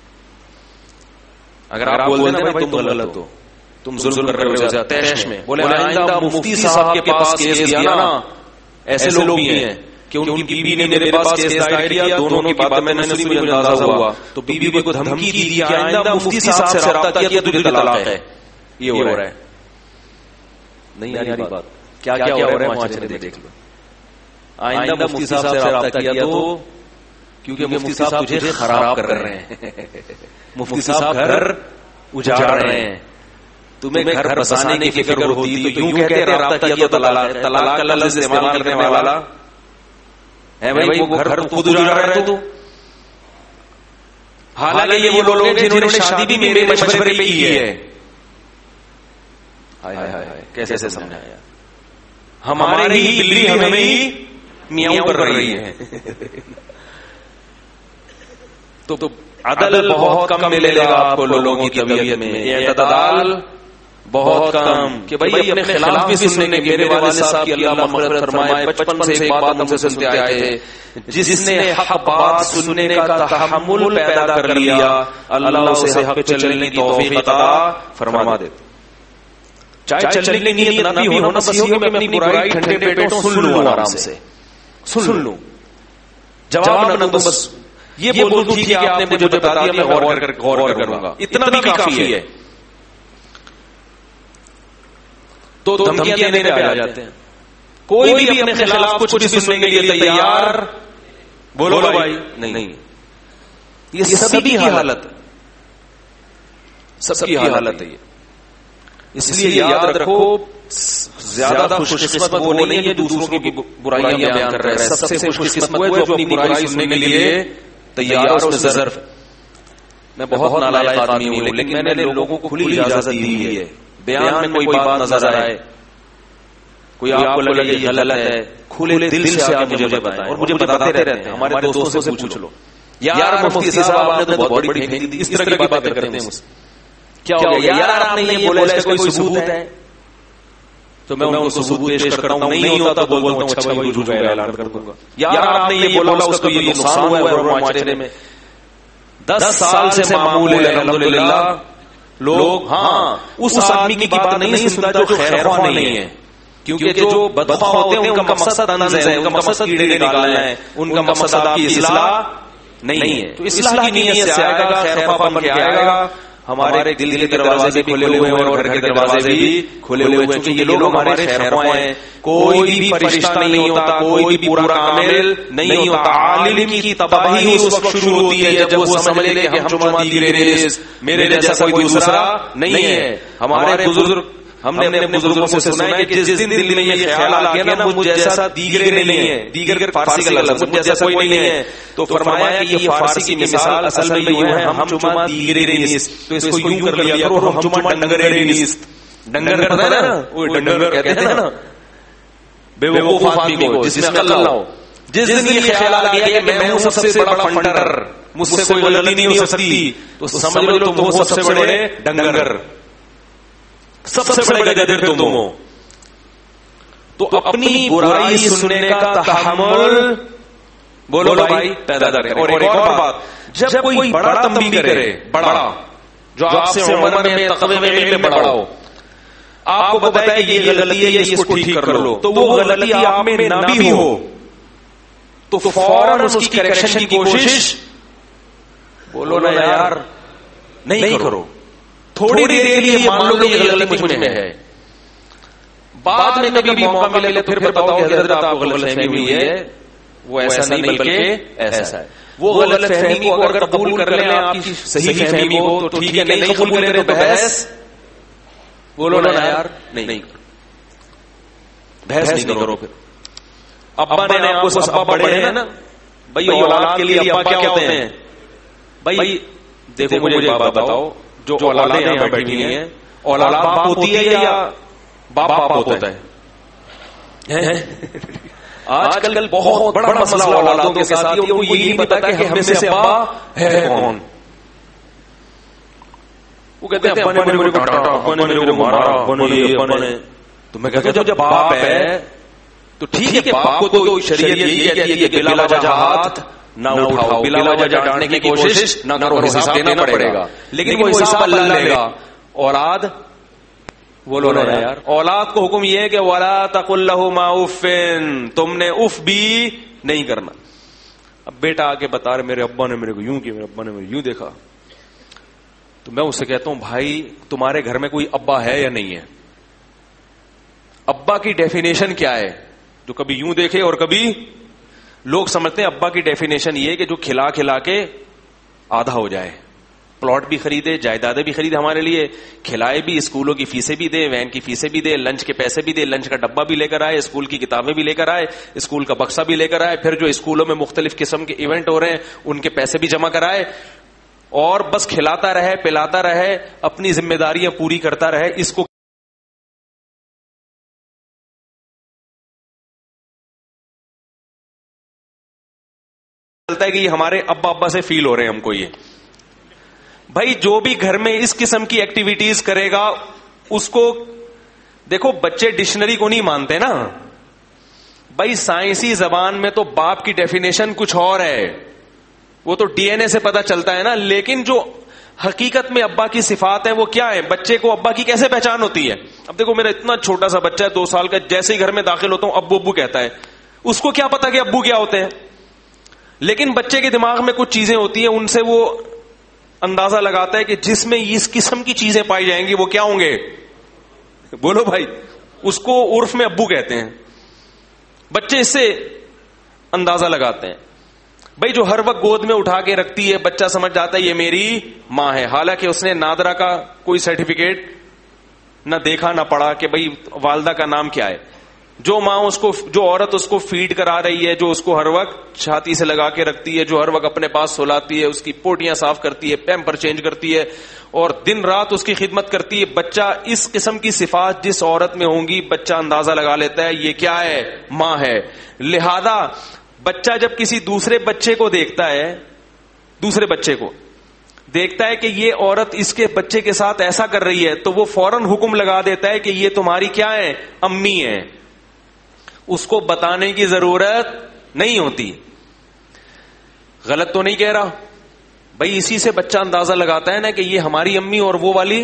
اگر آپ بول دینا بھائی تم غلط ہو، تم ظلم کر رہے ہو تیش میں، بولے آئندہ مفتی صاحب کے پاس کیس گیا نا، ایسے لوگ بھی ہیں کہ ان کی بیوی نے میرے پاس کیس دائر کیا، دونوں کی باتیں میں نے سنی، مجھے اندازہ ہوا، تو بیوی کو دھمکی دی کہ آئندہ مفتی صاحب سے رابطہ کیا تجھے طلاق ہے. یہ ہو رہا ہے. نہیں آ رہی بات؟ کیا کیا ہو رہا ہے معاشرے میں دیکھ لو. آئندہ مفتی صاحب سے رابطہ کیا تو کیونکہ مفتی صاحب تجھے خراب کر رہے ہیں، مفتی صاحب گھر اجاڑ رہے ہیں، تمہیں گھر بسانے کی فکر ہوتی تو یوں کہتے رابطہ کیا تو طلاق. طلاق کا لفظ استعمال کرنے والا ہے بھائی وہ گھر خود اجاڑ رہے تو. حالانکہ یہ وہ لوگ ہیں جنہوں نے شادی بھی میرے مشورے پہ کی ہے. ہائے ہائے ہائے کیسے سے سمجھایا. ہمارے ہی بلی ہمیں ہی میاؤں کر رہی ہے. تو عدل بہت کم ملے گا آپ کو لوگوں کی طبیعت میں، اعتدال بہت کم کہ بھائی اپنے خلاف بھی سننے کے. میرے والد صاحب کی اللہ مغفرت فرمائے، بچپن سے ایک بات ہم سے سنتے آئے تھے، جس نے حق بات سننے کا تحمل پیدا کر لیا اللہ اسے حق پہ چلنے کی توفیق عطا فرما دے. چاہے چلنے کی نیت نہ بھی ہو، بس یہ ہو کہ میں اپنی برائی ٹھنڈے پیٹوں سن لوں، آرام سے سن لوں، جواب نہ دوں، بس یہ بول دوں ٹھیک ہے آپ نے مجھے بتا دیا میں غور کر غور کروں گا، اتنا بھی کافی ہے. تو دھمکیاں دینے پہ آ جاتے ہیں. کوئی بھی اپنے خلاف کچھ بھی سننے کے لیے تیار، بولو بھائی نہیں. یہ سبھی کی حالت، سب کی حالت ہے. اس لیے یاد رکھو زیادہ خوش قسمت وہ نہیں ہے جو دوسروں کی برائیاں بیان کر رہا ہے، سب سے خوش قسمت وہ ہے جو اپنی برائی سننے کے لیے تیار اور اس میں ظرف. میں بہت نالائق آدمی ہوں لیکن میں نے لوگوں کو کھلی اجازت دی ہوئی ہے. بیان میں کوئی بات نظر آئے، کوئی آپ کو لگے یہ غلط ہے، کھلے دل سے آ کے مجھے بتائیں. اور مجھے بتاتے رہتے ہیں، ہمارے دوستوں سے پوچھ لو یار مفتی صاحب آپ نے تو بہت بڑی پھینک دی، اس طرح کی باتیں کرتے ہیں مجھ سے. کیا ہو گیا یار آپ نے یہ بولا اس کا کوئی ثبوت ہے؟ تو میں ان کو ثبوت پیش کرتا ہوں، نہیں ہوتا تو بولتا ہوں اچھا بھائی رجوع کا اعلان کر دوں گا. یار آپ نے یہ بولا اس کا یہ نقصان ہوا ہے معاشرے میں. دس سال سے معمول ہے الحمدللہ لوگ ہاں اس آدمی کی بات نہیں سنتا جو خیرخواہ نہیں ہے، کیونکہ جو بدخواہ ہوتے ہیں ان کا مقصد طنز ہے، ان کا مقصد کیڑے نکالنا ہے، ان کا مقصد آپ کی اصلاح نہیں ہے. تو اصلاح کی نیت سے آئے گا، خیرخواہ بن کے آئے گا. ہمارے دل کے دروازے بھی کھلے ہوئے ہیں اور گھر کے دروازے بھی کھلے ہوئے ہیں، کیونکہ یہ لوگ ہمارے خیرخواہ ہیں. کوئی بھی فرشتہ نہیں ہوتا، کوئی بھی پورا کامل نہیں ہوتا. عالم کی تباہی اس وقت شروع ہوتی ہے جب وہ سمجھ لے کہ ہم جمعہ دیگر ریس، میرے جیسا کوئی دوسرا نہیں ہے. ہمارے بزرگ، ہم نے اپنے بزرگوں سے سنا ہے کہ جس دن دل میں یہ خیال آ گیا نا مجھ جیسا دیگرے نہیں ہے، دیگر فارسی کا لفظ، مجھ جیسا کوئی نہیں ہے، تو فرمایا کہ یہ فارسی کی مثال اصل میں یوں ہے ہم جمعہ دیگرے نیست. تو اس کو یوں کر لیا کرو ہم جمعہ ڈنگرے نیست. ڈنگر پتہ ہے نا، وہ ڈنگر کہتے ہیں نا بے وقوف آدمی کو جس میں عقل نہ ہو. جس دن یہ خیال آ گیا کہ میں ہوں سب سے بڑا فنڈر، مجھ سے کوئی غلطی نہیں ہو سکتی، تو سمجھ لو تم ہو سب سے بڑے ڈنگر، سب سے بڑے گدر تم ہو. تو اپنی برائی سننے کا تحمل بولو بھائی پیدا کریں. اور ایک اور بات، جب کوئی بڑا تنبیہ کرے، بڑا جو آپ سے عمر میں تقوی میں علم میں بڑا ہو، آپ کو بتائے یہ غلطی ہے اس کو ٹھیک کر لو، تو وہ غلطی آپ میں نہ بھی ہو تو فوراً اس کی کریکشن کی کوشش بولو نا یار نہیں کرو. تھوڑی دیر کے لیے مان لو کہ یہ غلطی مجھ میں ہے، بعد میں کبھی موقع ملے تو پھر بتاؤ کہ حضرت آپ کو غلط فہمی ہوئی ہے، وہ ایسا نہیں بلکہ ایسا ہے. وہ غلط فہمی کو اگر قبول کر لیں آپ کی صحیح فہمی کو تو ٹھیک ہے، نہیں قبول کریں تو بحث بولو نا یار. نہیں بحث نہیں کرو. پھر ابا نے آپ کو ابا بڑے ہیں نا بھائی, اولاد کے لیے ابا کیا ہوتے ہیں بھائی؟ دیکھو مجھے ایک بات بتاؤ, جو اولادیں یہاں بیٹھی ہوئی ہیں, اولاد باپ ہوتی ہے یا باپ باپ ہوتا ہے؟ آج کل بہت بڑا مسئلہ اولادوں کے ساتھ یہ, وہ یہ نہیں پتا کہ ہم میں سے ابا ہے کون. وہ کہتے ہیں ابا نے میرے کو ڈانٹا, ابا نے میرے کو مارا, ابا نے یہ, ابا نے. تو میں کہتا ہوں جب باپ ہے تو ٹھیک ہے, باپ کو تو شریعت یہی کہتی ہے کہ بلا وجہ ہاتھ نہ اٹھاؤ, بلا وجہ ڈانٹنے کی کوشش نہ کرو, حساب دینا پڑے گا. لیکن وہ حساب اللہ لے گا. اولاد بولو نا یار, اولاد کو حکم یہ ہے کہ وَلَا تَقُلْ لَهُمَا اُفٍّ, تم نے اف بھی نہیں کرنا. اب بیٹا آگے بتا رہے میرے ابا نے میرے کو یوں کیا, میرے ابا نے مجھے یوں دیکھا, تو میں اس سے کہتا ہوں بھائی تمہارے گھر میں کوئی ابا ہے یا نہیں ہے؟ ابا کی ڈیفینیشن کیا ہے؟ جو کبھی یوں دیکھے اور کبھی, لوگ سمجھتے ہیں ابا کی ڈیفینیشن یہ کہ جو کھلا کھلا کے آدھا ہو جائے, پلاٹ بھی خریدے, جائیدادیں بھی خریدے ہمارے لیے, کھلائے بھی, اسکولوں کی فیسیں بھی دے, وین کی فیسیں بھی دے, لنچ کے پیسے بھی دے, لنچ کا ڈبہ بھی لے کر آئے, اسکول کی کتابیں بھی لے کر آئے, اسکول کا بکسا بھی لے کر آئے, پھر جو اسکولوں میں مختلف قسم کے ایونٹ ہو رہے ہیں ان کے پیسے بھی جمع کرائے, اور بس کھلاتا رہے, پلاتا رہے, اپنی ذمہ داریاں پوری کرتا رہے. اس کو چلتا ہے کہ یہ ہمارے ابا ابا سے فیل ہو رہے ہیں ہم کو. یہ بھائی جو بھی گھر میں اس قسم کی ایکٹیویٹیز کرے گا اس کو دیکھو, بچے ڈکشنری کو نہیں مانتے نا بھائی, سائنسی زبان میں تو باپ کی ڈیفینیشن کچھ اور ہے, وہ تو ڈی این اے سے پتا چلتا ہے نا. لیکن جو حقیقت میں ابا کی صفات ہیں وہ کیا ہے؟ بچے کو ابا کی کیسے پہچان ہوتی ہے؟ اب دیکھو میرا اتنا چھوٹا سا بچہ ہے, دو سال کا, جیسے ہی گھر میں داخل ہوتا ہوں ابو ابو کہتا ہے. اس کو کیا پتا کہ ابو کیا ہوتے ہیں؟ لیکن بچے کے دماغ میں کچھ چیزیں ہوتی ہیں, ان سے وہ اندازہ لگاتا ہے کہ جس میں اس قسم کی چیزیں پائی جائیں گی وہ کیا ہوں گے. بولو بھائی, اس کو عرف میں ابو کہتے ہیں. بچے اس سے اندازہ لگاتے ہیں. بھائی جو ہر وقت گود میں اٹھا کے رکھتی ہے, بچہ سمجھ جاتا ہے یہ میری ماں ہے, حالانکہ اس نے نادرا کا کوئی سرٹیفکیٹ نہ دیکھا نہ پڑھا کہ بھائی والدہ کا نام کیا ہے. جو ماں اس کو, جو عورت اس کو فیڈ کرا رہی ہے, جو اس کو ہر وقت چھاتی سے لگا کے رکھتی ہے, جو ہر وقت اپنے پاس سلاتی ہے, اس کی پوٹیاں صاف کرتی ہے, پیمپر چینج کرتی ہے اور دن رات اس کی خدمت کرتی ہے, بچہ اس قسم کی صفات جس عورت میں ہوں گی بچہ اندازہ لگا لیتا ہے یہ کیا ہے, ماں ہے. لہذا بچہ جب کسی دوسرے بچے کو دیکھتا ہے, دوسرے بچے کو دیکھتا ہے کہ یہ عورت اس کے بچے کے ساتھ ایسا کر رہی ہے, تو وہ فوراً حکم لگا دیتا ہے کہ یہ تمہاری کیا ہے, امی ہے. اس کو بتانے کی ضرورت نہیں ہوتی. غلط تو نہیں کہہ رہا بھائی؟ اسی سے بچہ اندازہ لگاتا ہے نا کہ یہ ہماری امی اور وہ والی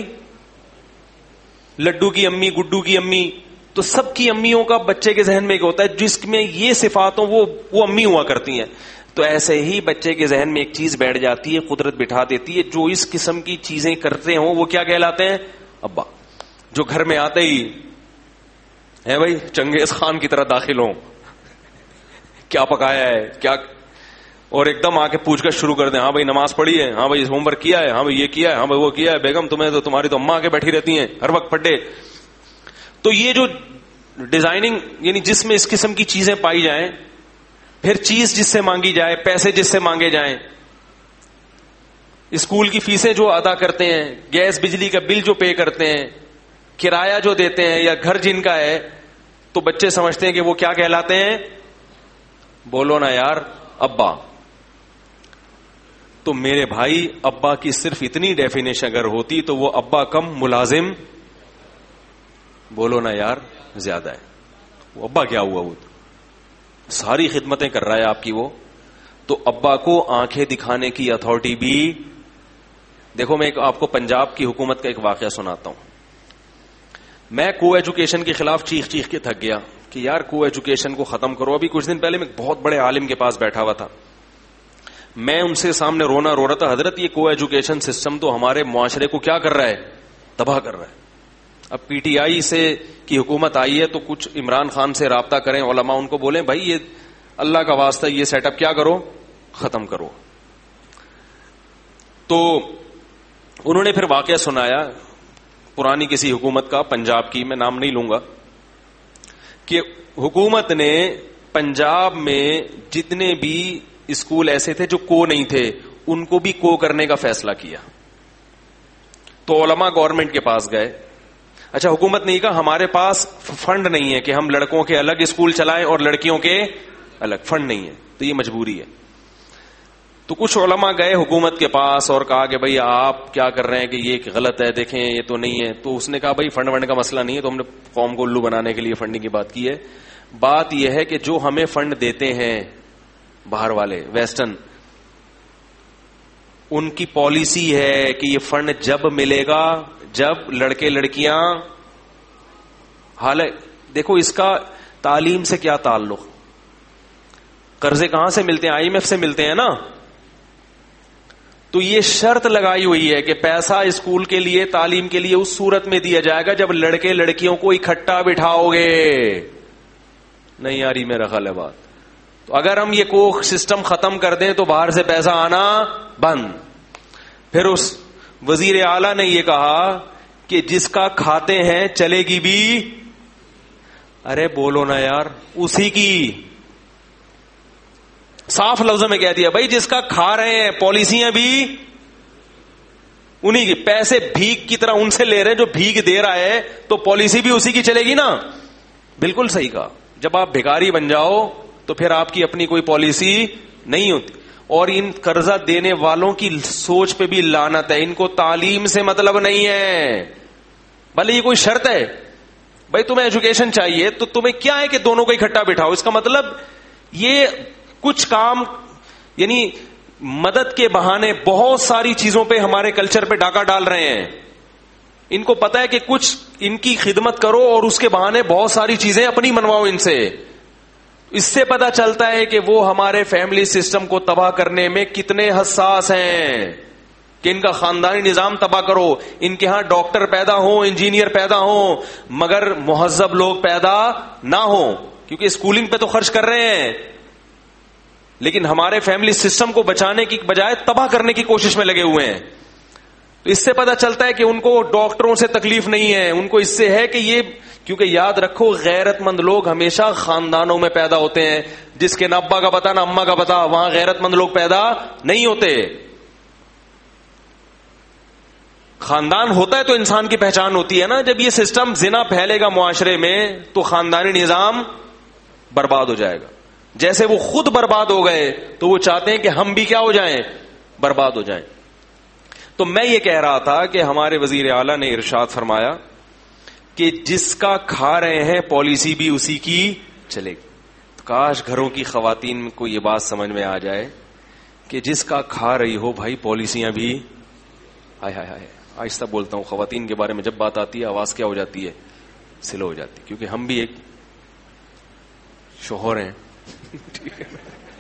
لڈو کی امی, گڈو کی امی. تو سب کی امیوں کا بچے کے ذہن میں ایک ہوتا ہے جس میں یہ صفات ہوں وہ وہ امی ہوا کرتی ہیں. تو ایسے ہی بچے کے ذہن میں ایک چیز بیٹھ جاتی ہے, قدرت بٹھا دیتی ہے, جو اس قسم کی چیزیں کرتے ہوں وہ کیا کہلاتے ہیں, ابا. جو گھر میں آتے ہی ہے بھائی چنگیز خان کی طرح داخل ہوں, کیا پکایا ہے کیا, اور ایک دم آ کے پوچھ کر شروع کر دیں, ہاں بھائی نماز پڑھی ہے, ہاں بھائی ہوم ورک کیا ہے, ہاں بھائی یہ کیا ہے, ہاں بھائی وہ کیا ہے, بیگم تمہیں تو تمہاری تو اماں آ کے بیٹھی رہتی ہیں ہر وقت پڑھے. تو یہ جو ڈیزائننگ یعنی جس میں اس قسم کی چیزیں پائی جائیں, پھر چیز جس سے مانگی جائے, پیسے جس سے مانگے جائیں, اسکول کی فیسیں جو ادا کرتے ہیں, گیس بجلی کا بل جو پے کرتے ہیں, کرایہ جو دیتے ہیں یا گھر جن کا ہے, تو بچے سمجھتے ہیں کہ وہ کیا کہلاتے ہیں, بولو نا یار, ابا. تو میرے بھائی ابا کی صرف اتنی ڈیفینیشن اگر ہوتی تو وہ ابا کم ملازم, بولو نا یار, زیادہ ہے. وہ ابا کیا ہوا, وہ ساری خدمتیں کر رہا ہے آپ کی وہ. تو ابا کو آنکھیں دکھانے کی اتھارٹی بھی. دیکھو میں ایک آپ کو پنجاب کی حکومت کا ایک واقعہ سناتا ہوں. میں کو ایجوکیشن کے خلاف چیخ چیخ کے تھک گیا کہ یار کو ایجوکیشن کو ختم کرو. ابھی کچھ دن پہلے میں بہت بڑے عالم کے پاس بیٹھا ہوا تھا, میں ان سے سامنے رونا رو رہا تھا, حضرت یہ کو ایجوکیشن سسٹم تو ہمارے معاشرے کو کیا کر رہا ہے, تباہ کر رہا ہے. اب پی ٹی آئی سے کی حکومت آئی ہے تو کچھ عمران خان سے رابطہ کریں علماء, ان کو بولیں بھائی یہ اللہ کا واسطہ یہ سیٹ اپ کیا کرو, ختم کرو. تو انہوں نے پھر واقعہ سنایا پرانی کسی حکومت کا، پنجاب کی، میں نام نہیں لوں گا، کہ حکومت نے پنجاب میں جتنے بھی اسکول ایسے تھے جو کو نہیں تھے ان کو بھی کو کرنے کا فیصلہ کیا. تو علماء گورنمنٹ کے پاس گئے. اچھا حکومت نے کہا ہمارے پاس فنڈ نہیں ہے کہ ہم لڑکوں کے الگ اسکول چلائیں اور لڑکیوں کے الگ، فنڈ نہیں ہے تو یہ مجبوری ہے. تو کچھ علماء گئے حکومت کے پاس اور کہا کہ بھئی آپ کیا کر رہے ہیں کہ یہ غلط ہے، دیکھیں یہ تو نہیں ہے. تو اس نے کہا بھئی فنڈ ونڈ کا مسئلہ نہیں ہے، تو ہم نے قوم کو الو بنانے کے لیے فنڈنگ کی بات کی ہے. بات یہ ہے کہ جو ہمیں فنڈ دیتے ہیں باہر والے ویسٹرن، ان کی پالیسی ہے کہ یہ فنڈ جب ملے گا جب لڑکے لڑکیاں، حالانکہ دیکھو اس کا تعلیم سے کیا تعلق، قرضے کہاں سے ملتے ہیں؟ آئی ایم ایف سے ملتے ہیں نا. تو یہ شرط لگائی ہوئی ہے کہ پیسہ اسکول کے لیے، تعلیم کے لیے اس صورت میں دیا جائے گا جب لڑکے لڑکیوں کو اکٹھا بٹھاؤ گے. نہیں یاری میرا خیال ہے بات. تو اگر ہم یہ کو سسٹم ختم کر دیں تو باہر سے پیسہ آنا بند. پھر اس وزیر اعلی نے یہ کہا کہ جس کا کھاتے ہیں چلے گی بھی، ارے بولو نا یار، اسی کی صاف لفظوں میں کہہ دیا بھائی جس کا کھا رہے ہیں پالیسیاں بھی انہی کی، پیسے بھیک کی طرح ان سے لے رہے ہیں جو بھیک دے رہا ہے، تو پالیسی بھی اسی کی چلے گی نا. بالکل صحیح کہا. جب آپ بھکاری بن جاؤ تو پھر آپ کی اپنی کوئی پالیسی نہیں ہوتی. اور ان قرضہ دینے والوں کی سوچ پہ بھی لعنت ہے. ان کو تعلیم سے مطلب نہیں ہے، بھلے یہ کوئی شرط ہے بھائی تمہیں ایجوکیشن چاہیے تو تمہیں کیا ہے کہ دونوں کو اکٹھا بٹھاؤ. اس کا مطلب یہ کچھ کام یعنی مدد کے بہانے بہت ساری چیزوں پہ ہمارے کلچر پہ ڈاکہ ڈال رہے ہیں. ان کو پتا ہے کہ کچھ ان کی خدمت کرو اور اس کے بہانے بہت ساری چیزیں اپنی منواؤ ان سے. اس سے پتا چلتا ہے کہ وہ ہمارے فیملی سسٹم کو تباہ کرنے میں کتنے حساس ہیں کہ ان کا خاندانی نظام تباہ کرو. ان کے ہاں ڈاکٹر پیدا ہوں، انجینئر پیدا ہوں، مگر مہذب لوگ پیدا نہ ہوں، کیونکہ اسکولنگ پہ تو خرچ کر رہے ہیں لیکن ہمارے فیملی سسٹم کو بچانے کی بجائے تباہ کرنے کی کوشش میں لگے ہوئے ہیں. تو اس سے پتا چلتا ہے کہ ان کو ڈاکٹروں سے تکلیف نہیں ہے، ان کو اس سے ہے کہ یہ، کیونکہ یاد رکھو غیرت مند لوگ ہمیشہ خاندانوں میں پیدا ہوتے ہیں. جس کے نہ ابا کا پتا نہ اما کا پتا، وہاں غیرت مند لوگ پیدا نہیں ہوتے. خاندان ہوتا ہے تو انسان کی پہچان ہوتی ہے نا. جب یہ سسٹم زنا پھیلے گا معاشرے میں تو خاندانی نظام برباد ہو جائے گا. جیسے وہ خود برباد ہو گئے تو وہ چاہتے ہیں کہ ہم بھی کیا ہو جائیں، برباد ہو جائیں. تو میں یہ کہہ رہا تھا کہ ہمارے وزیر اعلیٰ نے ارشاد فرمایا کہ جس کا کھا رہے ہیں پالیسی بھی اسی کی چلے گی. کاش گھروں کی خواتین کو یہ بات سمجھ میں آ جائے کہ جس کا کھا رہی ہو بھائی پالیسیاں بھی. ہائے ہائے ہائے، آہستہ بولتا ہوں، خواتین کے بارے میں جب بات آتی ہے آواز کیا ہو جاتی ہے، سلو ہو جاتی ہے، کیونکہ ہم بھی ایک شوہر ہیں ٹھیک ہے،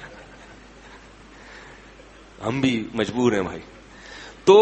ہم بھی مجبور ہیں بھائی. تو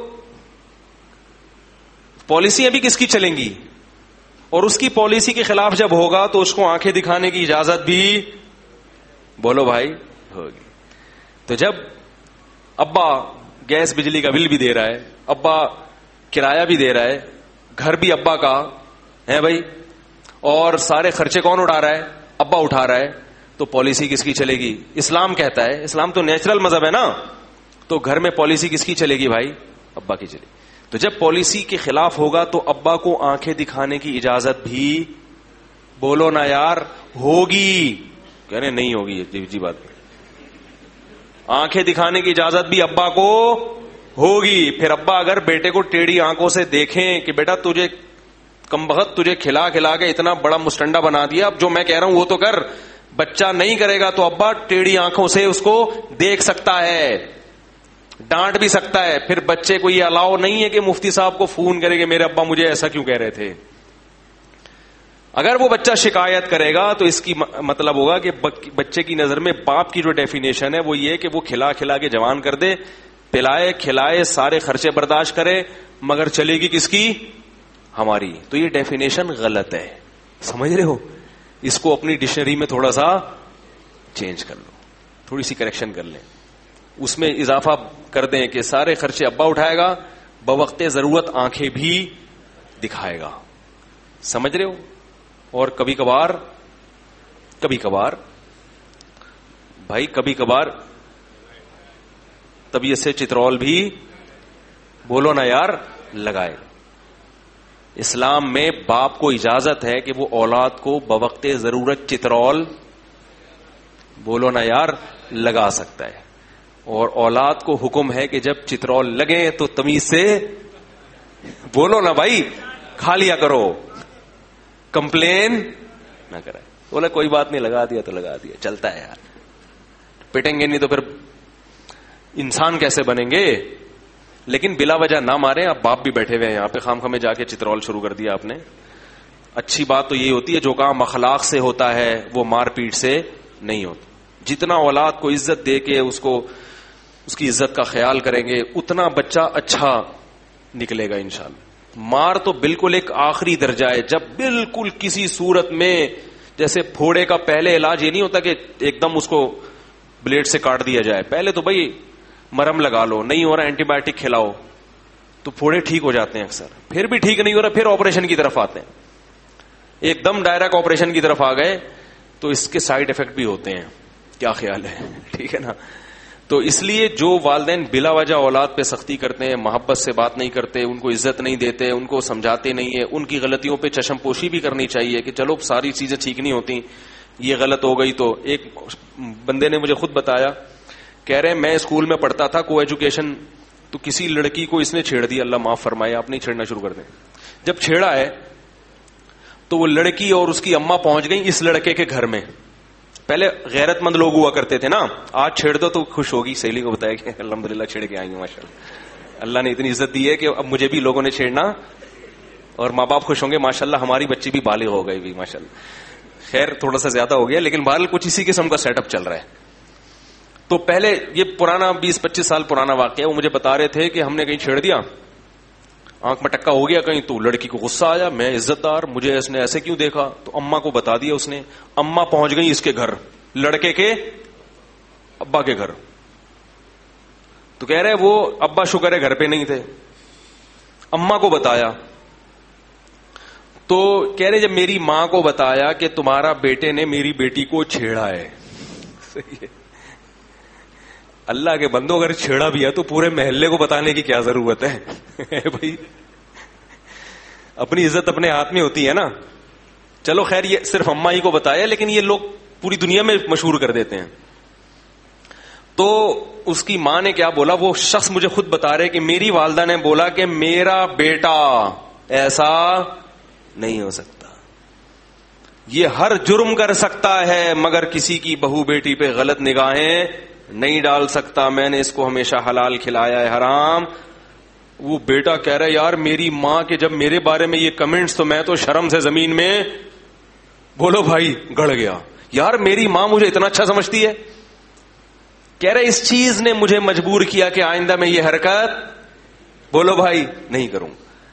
پالیسیاں بھی کس کی چلیں گی، اور اس کی پالیسی کے خلاف جب ہوگا تو اس کو آنکھیں دکھانے کی اجازت بھی بولو بھائی ہوگی. تو جب ابا گیس بجلی کا بل بھی دے رہا ہے، ابا کرایہ بھی دے رہا ہے، گھر بھی ابا کا ہے بھائی، اور سارے خرچے کون اٹھا رہا ہے، ابا اٹھا رہا ہے، تو پالیسی کس کی چلے گی؟ اسلام کہتا ہے، اسلام تو نیچرل مذہب ہے نا، تو گھر میں پالیسی کس کی چلے گی بھائی؟ ابا کی چلے گی. تو جب پالیسی کے خلاف ہوگا تو ابا کو آنکھیں دکھانے کی اجازت بھی بولو نا یار ہوگی. کہہ رہے نہیں ہوگی، جی بات، آنکھیں دکھانے کی اجازت بھی ابا کو ہوگی. پھر ابا اگر بیٹے کو ٹیڑھی آنکھوں سے دیکھیں کہ بیٹا تجھے کم بخت تجھے کھلا کھلا کے اتنا بڑا مسٹنڈا بنا دیا، اب جو میں کہہ رہا ہوں وہ تو کر، بچہ نہیں کرے گا تو ابا ٹیڑھی آنکھوں سے اس کو دیکھ سکتا ہے، ڈانٹ بھی سکتا ہے. پھر بچے کو یہ الاؤ نہیں ہے کہ مفتی صاحب کو فون کرے کہ میرے ابا مجھے ایسا کیوں کہہ رہے تھے. اگر وہ بچہ شکایت کرے گا تو اس کی مطلب ہوگا کہ بچے کی نظر میں باپ کی جو ڈیفینیشن ہے وہ یہ کہ وہ کھلا کھلا کے جوان کر دے، پلائے کھلائے، سارے خرچے برداشت کرے، مگر چلے گی کس کی؟ ہماری. تو یہ ڈیفینیشن غلط ہے، سمجھ رہے ہو؟ اس کو اپنی ڈکشنری میں تھوڑا سا چینج کر لو، تھوڑی سی کریکشن کر لیں، اس میں اضافہ کر دیں کہ سارے خرچے ابا اٹھائے گا، بوقت ضرورت آنکھیں بھی دکھائے گا. سمجھ رہے ہو؟ اور کبھی کبھار کبھی کبھار بھائی کبھی کبھار طبیعت سے چترول بھی بولو نا یار لگائے. اسلام میں باپ کو اجازت ہے کہ وہ اولاد کو بوقت ضرورت چترول بولو نا یار لگا سکتا ہے, اور اولاد کو حکم ہے کہ جب چترول لگے تو تمیز سے بولو نا بھائی کھا لیا کرو, کمپلین نہ کرے. بولا کوئی بات نہیں, لگا دیا تو لگا دیا, چلتا ہے یار, پٹیں گے نہیں تو پھر انسان کیسے بنیں گے. لیکن بلا وجہ نہ ماریں. اب باپ بھی بیٹھے ہوئے ہیں یہاں پہ, خام خامے جا کے چترول شروع کر دیا آپ نے. اچھی بات تو یہی ہوتی ہے جو کام اخلاق سے ہوتا ہے وہ مار پیٹ سے نہیں ہوتا. جتنا اولاد کو عزت دے کے اس کو اس کی عزت کا خیال کریں گے اتنا بچہ اچھا نکلے گا انشاءاللہ. مار تو بالکل ایک آخری درجہ ہے, جب بالکل کسی صورت میں, جیسے پھوڑے کا پہلے علاج یہ نہیں ہوتا کہ ایک دم اس کو بلیڈ سے کاٹ دیا جائے, پہلے تو بھائی مرہم لگا لو, نہیں ہو رہا اینٹی بایوٹک کھلاؤ تو پھوڑے ٹھیک ہو جاتے ہیں اکثر. پھر بھی ٹھیک نہیں ہو رہا پھر آپریشن کی طرف آتے ہیں. ایک دم ڈائریکٹ آپریشن کی طرف آ گئے تو اس کے سائیڈ افیکٹ بھی ہوتے ہیں. کیا خیال ہے؟ ٹھیک ہے نا. تو اس لیے جو والدین بلا وجہ اولاد پہ سختی کرتے ہیں, محبت سے بات نہیں کرتے, ان کو عزت نہیں دیتے, ان کو سمجھاتے نہیں ہے, ان کی غلطیوں پہ چشم پوشی بھی کرنی چاہیے کہ چلو ساری چیزیں ٹھیک نہیں ہوتی, یہ غلط ہو گئی. تو ایک بندے نے مجھے خود بتایا, کہہ رہے میں اسکول میں پڑھتا تھا کو ایجوکیشن, تو کسی لڑکی کو اس نے چھیڑ دیا, اللہ معاف فرمائے, آپ نہیں چھیڑنا شروع کر دیں. جب چھیڑا ہے تو وہ لڑکی اور اس کی اماں پہنچ گئی اس لڑکے کے گھر میں. پہلے غیرت مند لوگ ہوا کرتے تھے نا, آج چھیڑ دو تو خوش ہوگی. سہیلی کو بتایا کہ الحمدللہ چھیڑ کے آئی ہوں, ماشاء اللہ, اللہ نے اتنی عزت دی ہے کہ اب مجھے بھی لوگوں نے چھیڑنا, اور ماں باپ خوش ہوں گے ماشاء اللہ ہماری بچی بھی بالغ ہو گئی بھی ماشاء اللہ. خیر تھوڑا سا زیادہ ہو گیا, لیکن بہرحال کچھ اسی قسم کا سیٹ اپ چل رہا ہے. تو پہلے یہ پرانا بیس پچیس سال پرانا واقعہ, وہ مجھے بتا رہے تھے کہ ہم نے کہیں چھیڑ دیا, آنکھ میں ٹکا ہو گیا کہیں, تو لڑکی کو غصہ آیا, میں عزت دار, مجھے اس نے ایسے کیوں دیکھا, تو اماں کو بتا دیا اس نے. اماں پہنچ گئی اس کے گھر, لڑکے کے ابا کے گھر. تو کہہ رہے وہ ابا شکر ہے گھر پہ نہیں تھے, اماں کو بتایا. تو کہہ رہے جب میری ماں کو بتایا کہ تمہارا بیٹے نے میری بیٹی کو چھیڑا ہے. صحیح ہے, اللہ کے بندو اگر چھیڑا بھی ہے تو پورے محلے کو بتانے کی کیا ضرورت ہے بھائی, اپنی عزت اپنے ہاتھ میں ہوتی ہے نا. چلو خیر یہ صرف اماں ہی کو بتایا, لیکن یہ لوگ پوری دنیا میں مشہور کر دیتے ہیں. تو اس کی ماں نے کیا بولا, وہ شخص مجھے خود بتا رہے کہ میری والدہ نے بولا کہ میرا بیٹا ایسا نہیں ہو سکتا, یہ ہر جرم کر سکتا ہے مگر کسی کی بہو بیٹی پہ غلط نگاہیں نہیں ڈال سکتا, میں نے اس کو ہمیشہ حلال کھلایا ہے حرام. وہ بیٹا کہہ رہا ہے یار میری ماں کے جب میرے بارے میں یہ کمنٹس, تو میں تو شرم سے زمین میں بولو بھائی گڑ گیا. یار میری ماں مجھے اتنا اچھا سمجھتی ہے. کہہ رہے اس چیز نے مجھے مجبور کیا کہ آئندہ میں یہ حرکت بولو بھائی نہیں کروں.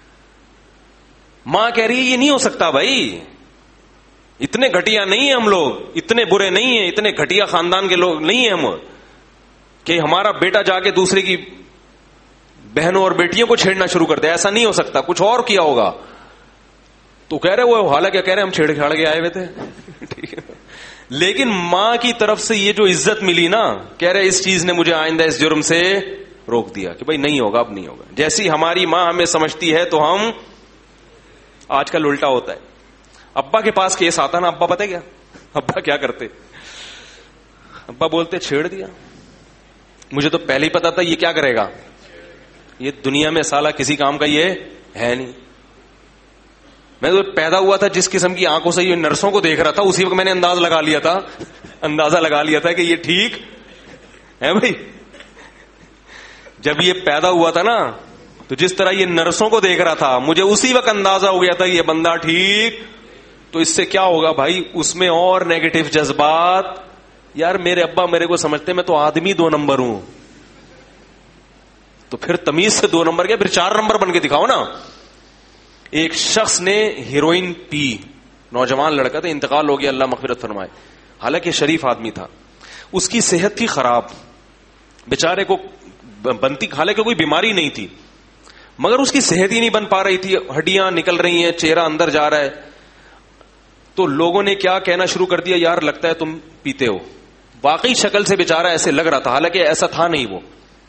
ماں کہہ رہی ہے یہ نہیں ہو سکتا بھائی, اتنے گھٹیا نہیں ہیں ہم لوگ, اتنے برے نہیں ہیں, اتنے گھٹیا خاندان کے لوگ نہیں ہیں ہم کہ ہمارا بیٹا جا کے دوسرے کی بہنوں اور بیٹیوں کو چھیڑنا شروع کر دے. ایسا نہیں ہو سکتا, کچھ اور کیا ہوگا. تو کہہ رہے وہ حالانکہ کہہ رہے ہم چھیڑ کھاڑ کے آئے ہوئے تھے ٹھیک ہے, لیکن ماں کی طرف سے یہ جو عزت ملی نا, کہہ رہے اس چیز نے مجھے آئندہ اس جرم سے روک دیا کہ بھائی نہیں ہوگا, اب نہیں ہوگا. جیسی ہماری ماں ہمیں سمجھتی ہے تو ہم, آج کل الٹا ہوتا ہے. ابا کے پاس کیس آتا نا, ابا پتہ کیا ابا کیا کرتے, ابا بولتے چھیڑ دیا, مجھے تو پہلے ہی پتا تھا یہ کیا کرے گا, یہ دنیا میں سالہ کسی کام کا یہ ہے نہیں. میں تو پیدا ہوا تھا جس قسم کی آنکھوں سے یہ نرسوں کو دیکھ رہا تھا, اسی وقت میں نے انداز لگا لیا تھا اندازہ لگا لیا تھا کہ یہ ٹھیک ہے بھائی. جب یہ پیدا ہوا تھا نا تو جس طرح یہ نرسوں کو دیکھ رہا تھا, مجھے اسی وقت اندازہ ہو گیا تھا یہ بندہ ٹھیک. تو اس سے کیا ہوگا بھائی, اس میں اور نیگیٹو جذبات. یار میرے ابا میرے کو سمجھتے میں تو آدمی دو نمبر ہوں, تو پھر تمیز سے دو نمبر کیا, پھر چار نمبر بن کے دکھاؤ نا. ایک شخص نے ہیروئن پی, نوجوان لڑکا تھا, انتقال ہو گیا اللہ مغفرت فرمائے, حالانکہ شریف آدمی تھا. اس کی صحت تھی خراب, بیچارے کو بنتی, حالانکہ کوئی بیماری نہیں تھی, مگر اس کی صحت ہی نہیں بن پا رہی تھی, ہڈیاں نکل رہی ہیں, چہرہ اندر جا رہا ہے. تو لوگوں نے کیا کہنا شروع کر دیا, یار لگتا ہے تم پیتے ہو. واقعی شکل سے بیچارہ ایسے لگ رہا تھا, حالانکہ ایسا تھا نہیں وہ.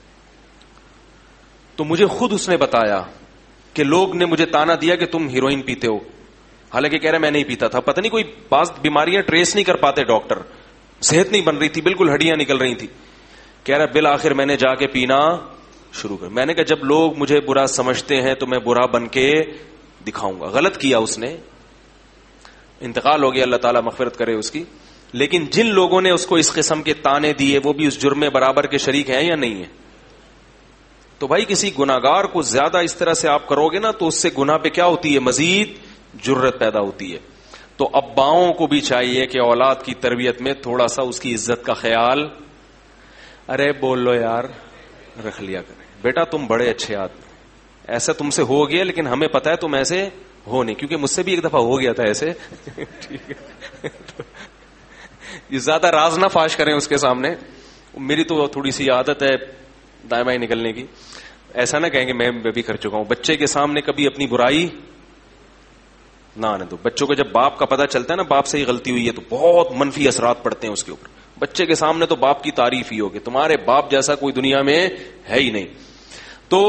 تو مجھے خود اس نے بتایا کہ لوگ نے مجھے تانا دیا کہ تم ہیروئن پیتے ہو, حالانکہ کہہ رہا میں نہیں پیتا تھا. پتہ نہیں کوئی بعض بیماریاں ٹریس نہیں کر پاتے ڈاکٹر, صحت نہیں بن رہی تھی, بالکل ہڈیاں نکل رہی تھی. کہہ رہا بالآخر میں نے جا کے پینا شروع کر. میں نے کہا جب لوگ مجھے برا سمجھتے ہیں تو میں برا بن کے دکھاؤں گا. غلط کیا اس نے, انتقال ہو گیا, اللہ تعالیٰ مغفرت کرے اس کی. لیکن جن لوگوں نے اس کو اس قسم کے تانے دیے وہ بھی اس جرم میں برابر کے شریک ہیں یا نہیں ہیں؟ تو بھائی کسی گناہگار کو زیادہ اس طرح سے آپ کرو گے نا تو اس سے گناہ پہ کیا ہوتی ہے, مزید جرت پیدا ہوتی ہے. تو اباؤں کو بھی چاہیے کہ اولاد کی تربیت میں تھوڑا سا اس کی عزت کا خیال, ارے بول لو یار, رکھ لیا کریں. بیٹا تم بڑے اچھے آدمی, ایسا تم سے ہو گیا لیکن ہمیں پتا ہے تم ایسے ہو نہیں, کیونکہ مجھ سے بھی ایک دفعہ ہو گیا تھا ایسے. ٹھیک ہے, یہ زیادہ راز نہ فاش کریں اس کے سامنے. میری تو تھوڑی سی عادت ہے دائیں بائیں نکلنے کی. ایسا نہ کہیں کہ میں بھی کر چکا ہوں. بچے کے سامنے کبھی اپنی برائی نہ آنے دو. بچوں کو جب باپ کا پتہ چلتا ہے نا باپ سے ہی غلطی ہوئی ہے تو بہت منفی اثرات پڑتے ہیں اس کے اوپر. بچے کے سامنے تو باپ کی تعریف ہی ہوگی, تمہارے باپ جیسا کوئی دنیا میں ہے ہی نہیں. تو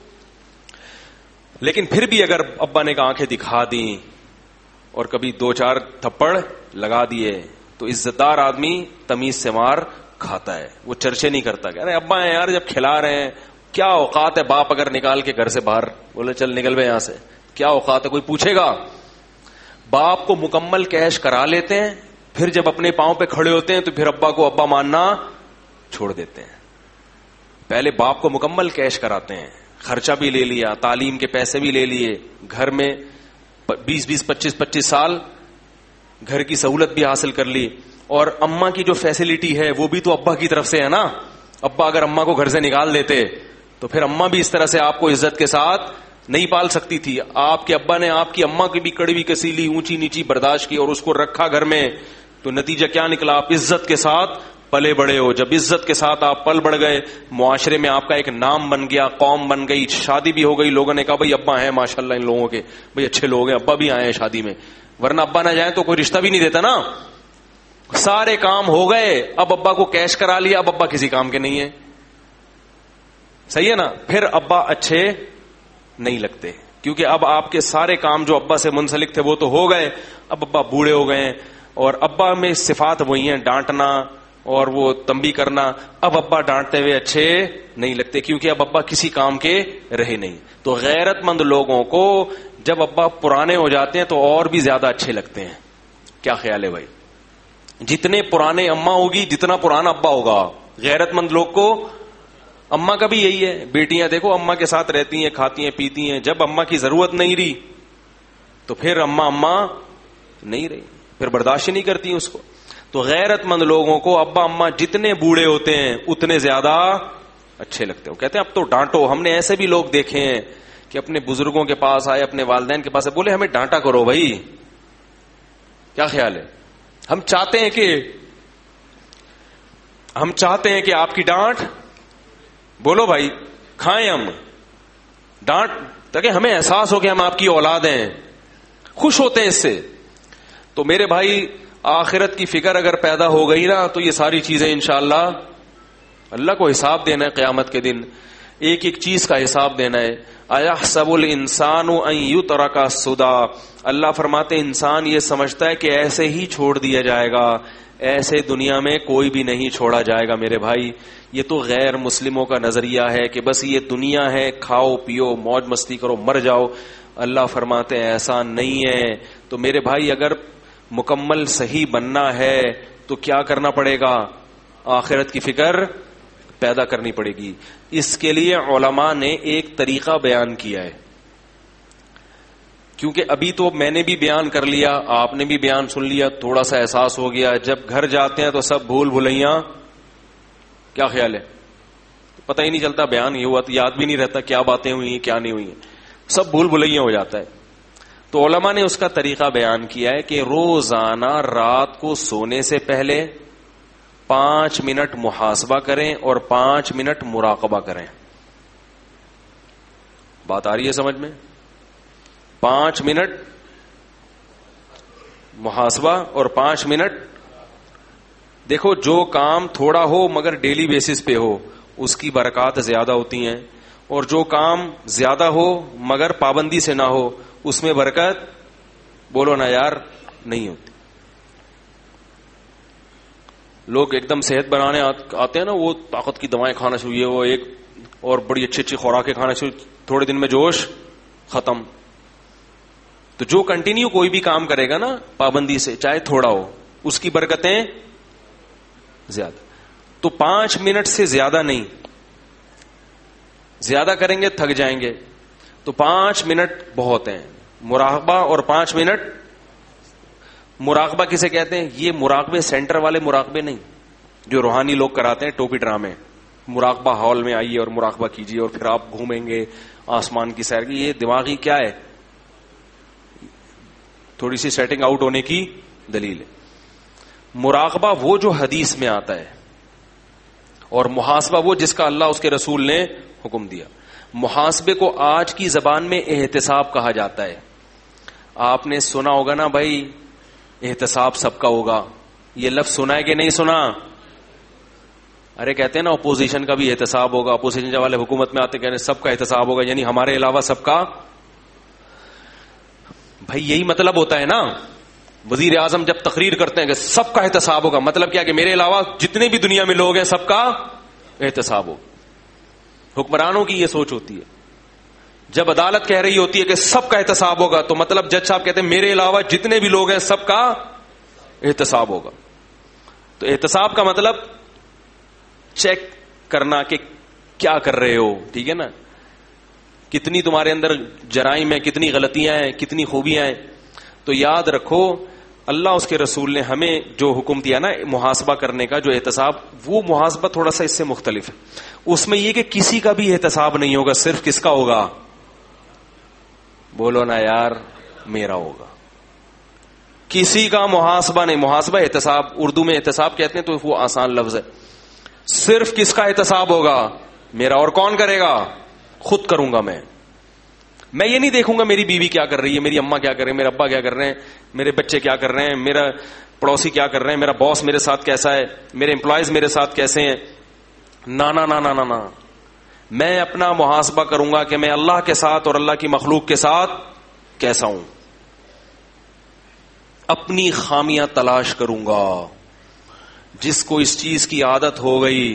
لیکن پھر بھی اگر ابا نے آنکھیں دکھا دیں اور کبھی دو چار تھپڑ لگا دیے تو عزت دار آدمی تمیز سے مار کھاتا ہے, وہ چرچے نہیں کرتا کہ ارے ابا ہیں یار جب کھلا رہے ہیں, کیا اوقات ہے باپ اگر نکال کے گھر سے باہر بولے چل نکل بے یہاں سے, کیا اوقات ہے, کوئی پوچھے گا؟ باپ کو مکمل کیش کرا لیتے ہیں, پھر جب اپنے پاؤں پہ کھڑے ہوتے ہیں تو پھر ابا کو ابا ماننا چھوڑ دیتے ہیں. پہلے باپ کو مکمل کیش کراتے ہیں, خرچہ بھی لے لیا, تعلیم کے پیسے بھی لے لیے, گھر میں بیس بیس پچیس پچیس سال گھر کی سہولت بھی حاصل کر لی, اور اماں کی جو فیسلٹی ہے وہ بھی تو ابا کی طرف سے ہے نا. ابا اگر اماں کو گھر سے نکال دیتے تو پھر اماں بھی اس طرح سے آپ کو عزت کے ساتھ نہیں پال سکتی تھی. آپ کے ابا نے آپ کی اماں کی بھی کڑوی کسیلی اونچی نیچی برداشت کی اور اس کو رکھا گھر میں, تو نتیجہ کیا نکلا, آپ عزت کے ساتھ پلے بڑے ہو. جب عزت کے ساتھ آپ پل بڑھ گئے, معاشرے میں آپ کا ایک نام بن گیا, قوم بن گئی, شادی بھی ہو گئی, لوگوں نے کہا بھائی ابا ہیں ماشاءاللہ ان لوگوں کے, بھائی اچھے لوگ ہیں, ابا بھی آئے ہیں شادی میں, ورنہ ابا نہ جائیں تو کوئی رشتہ بھی نہیں دیتا نا. سارے کام ہو گئے, اب ابا کو کیش کرا لیا, اب ابا کسی کام کے نہیں ہے. صحیح ہے نا. پھر ابا اچھے نہیں لگتے کیونکہ اب آپ کے سارے کام جو ابا سے منسلک تھے وہ تو ہو گئے, اب ابا بوڑھے ہو گئے ہیں, اور ابا میں صفات وہی ہیں, ڈانٹنا اور وہ تنبیہ کرنا. اب ابا ڈانٹتے ہوئے اچھے نہیں لگتے کیونکہ اب ابا کسی کام کے رہے نہیں. تو غیرت مند لوگوں کو جب ابا پرانے ہو جاتے ہیں تو اور بھی زیادہ اچھے لگتے ہیں. کیا خیال ہے بھائی؟ جتنے پرانے اماں ہوگی جتنا پرانا ابا ہوگا. غیرت مند لوگ کو اماں کا بھی یہی ہے. بیٹیاں دیکھو اماں کے ساتھ رہتی ہیں, کھاتی ہیں, پیتی ہیں, جب اماں کی ضرورت نہیں رہی تو پھر اماں اماں نہیں رہی, پھر برداشت نہیں کرتی اس کو. تو غیرت مند لوگوں کو ابا اماں جتنے بوڑھے ہوتے ہیں اتنے زیادہ اچھے لگتے ہیں. کہتے ہیں اب تو ڈانٹو. ہم نے ایسے بھی لوگ دیکھے ہیں کہ اپنے بزرگوں کے پاس آئے, اپنے والدین کے پاس بولے ہمیں ڈانٹا کرو بھائی. کیا خیال ہے؟ ہم چاہتے ہیں کہ ہم چاہتے ہیں کہ آپ کی ڈانٹ, بولو بھائی, کھائیں ہم ڈانٹ تاکہ ہمیں احساس ہو کہ ہم آپ کی اولاد ہیں, خوش ہوتے ہیں اس سے. تو میرے بھائی آخرت کی فکر اگر پیدا ہو گئی نا تو یہ ساری چیزیں انشاءاللہ اللہ کو حساب دینا ہے قیامت کے دن. ایک ایک چیز کا حساب دینا ہے. اَيَحْسَبُ الْإِنسَانُ أَن يُتْرَكَ سُدًى. اللہ فرماتے انسان یہ سمجھتا ہے کہ ایسے ہی چھوڑ دیا جائے گا. ایسے دنیا میں کوئی بھی نہیں چھوڑا جائے گا میرے بھائی. یہ تو غیر مسلموں کا نظریہ ہے کہ بس یہ دنیا ہے, کھاؤ پیو موج مستی کرو مر جاؤ. اللہ فرماتے ہیں ایسا نہیں ہے. تو میرے بھائی اگر مکمل صحیح بننا ہے تو کیا کرنا پڑے گا؟ آخرت کی فکر پیدا کرنی پڑے گی. اس کے لیے علماء نے ایک طریقہ بیان کیا ہے, کیونکہ ابھی تو میں نے بھی بیان کر لیا, آپ نے بھی بیان سن لیا, تھوڑا سا احساس ہو گیا. جب گھر جاتے ہیں تو سب بھول بھلیاں, کیا خیال ہے؟ پتہ ہی نہیں چلتا, بیان یہ ہوا تو یاد بھی نہیں رہتا کیا باتیں ہوئی ہیں کیا نہیں ہوئی ہیں, سب بھول بھلیاں ہو جاتا ہے. تو علماء نے اس کا طریقہ بیان کیا ہے کہ روزانہ رات کو سونے سے پہلے پانچ منٹ محاسبہ کریں اور پانچ منٹ مراقبہ کریں. بات آ رہی ہے سمجھ میں؟ پانچ منٹ محاسبہ اور پانچ منٹ. دیکھو جو کام تھوڑا ہو مگر ڈیلی بیسس پہ ہو اس کی برکات زیادہ ہوتی ہیں, اور جو کام زیادہ ہو مگر پابندی سے نہ ہو اس میں برکت بولو نا یار نہیں ہوتی. لوگ ایک دم صحت بنانے آتے ہیں نا, وہ طاقت کی دوائیں کھانا شروع, یہ وہ ایک اور بڑی اچھی اچھی خوراکیں کھانا شروع, تھوڑے دن میں جوش ختم. تو جو کنٹینیو کوئی بھی کام کرے گا نا پابندی سے چاہے تھوڑا ہو اس کی برکتیں زیادہ. تو پانچ منٹ سے زیادہ نہیں, زیادہ کریں گے تھک جائیں گے, تو پانچ منٹ بہت ہیں. مراقبہ اور پانچ منٹ. مراقبہ کسے کہتے ہیں؟ یہ مراقبے سینٹر والے مراقبے نہیں جو روحانی لوگ کراتے ہیں ٹوپی ڈرامے. مراقبہ ہال میں آئیے اور مراقبہ کیجیے اور پھر آپ گھومیں گے آسمان کی سیر کی. یہ دماغی کیا ہے, تھوڑی سی سیٹنگ آؤٹ ہونے کی دلیل ہے. مراقبہ وہ جو حدیث میں آتا ہے, اور محاسبہ وہ جس کا اللہ اس کے رسول نے حکم دیا. محاسبے کو آج کی زبان میں احتساب کہا جاتا ہے. آپ نے سنا ہوگا نا بھائی احتساب سب کا ہوگا, یہ لفظ سنا ہے کہ نہیں سنا؟ ارے کہتے ہیں نا اپوزیشن کا بھی احتساب ہوگا, اپوزیشن والے حکومت میں آتے کہتے ہیں سب کا احتساب ہوگا, یعنی ہمارے علاوہ سب کا. بھائی یہی مطلب ہوتا ہے نا. وزیر اعظم جب تقریر کرتے ہیں کہ سب کا احتساب ہوگا, مطلب کیا کہ میرے علاوہ جتنے بھی دنیا میں لوگ ہیں سب کا احتساب ہوگا. حکمرانوں کی یہ سوچ ہوتی ہے. جب عدالت کہہ رہی ہوتی ہے کہ سب کا احتساب ہوگا تو مطلب جج صاحب کہتے ہیں میرے علاوہ جتنے بھی لوگ ہیں سب کا احتساب ہوگا. تو احتساب کا مطلب چیک کرنا کہ کیا کر رہے ہو, ٹھیک ہے نا, کتنی تمہارے اندر جرائم ہیں, کتنی غلطیاں ہیں, کتنی خوبیاں ہیں. تو یاد رکھو اللہ اس کے رسول نے ہمیں جو حکم دیا نا محاسبہ کرنے کا, جو احتساب, وہ محاسبہ تھوڑا سا اس سے مختلف ہے. اس میں یہ کہ کسی کا بھی احتساب نہیں ہوگا, صرف کس کا ہوگا؟ بولو نا یار, میرا ہوگا. کسی کا محاسبہ نہیں. محاسبہ احتساب اردو میں احتساب کہتے ہیں تو وہ آسان لفظ ہے. صرف کس کا احتساب ہوگا؟ میرا. اور کون کرے گا؟ خود کروں گا میں. میں یہ نہیں دیکھوں گا میری بیوی کیا کر رہی ہے, میری اماں کیا کر رہے ہیں, میرے ابا کیا کر رہے ہیں, میرے بچے کیا کر رہے ہیں, میرا پڑوسی کیا کر رہے ہیں, میرا باس میرے ساتھ کیسا ہے, میرے امپلائیز میرے ساتھ کیسے ہیں. نا نا نا نا نا نا میں اپنا محاسبہ کروں گا کہ میں اللہ کے ساتھ اور اللہ کی مخلوق کے ساتھ کیسا ہوں. اپنی خامیاں تلاش کروں گا. جس کو اس چیز کی عادت ہو گئی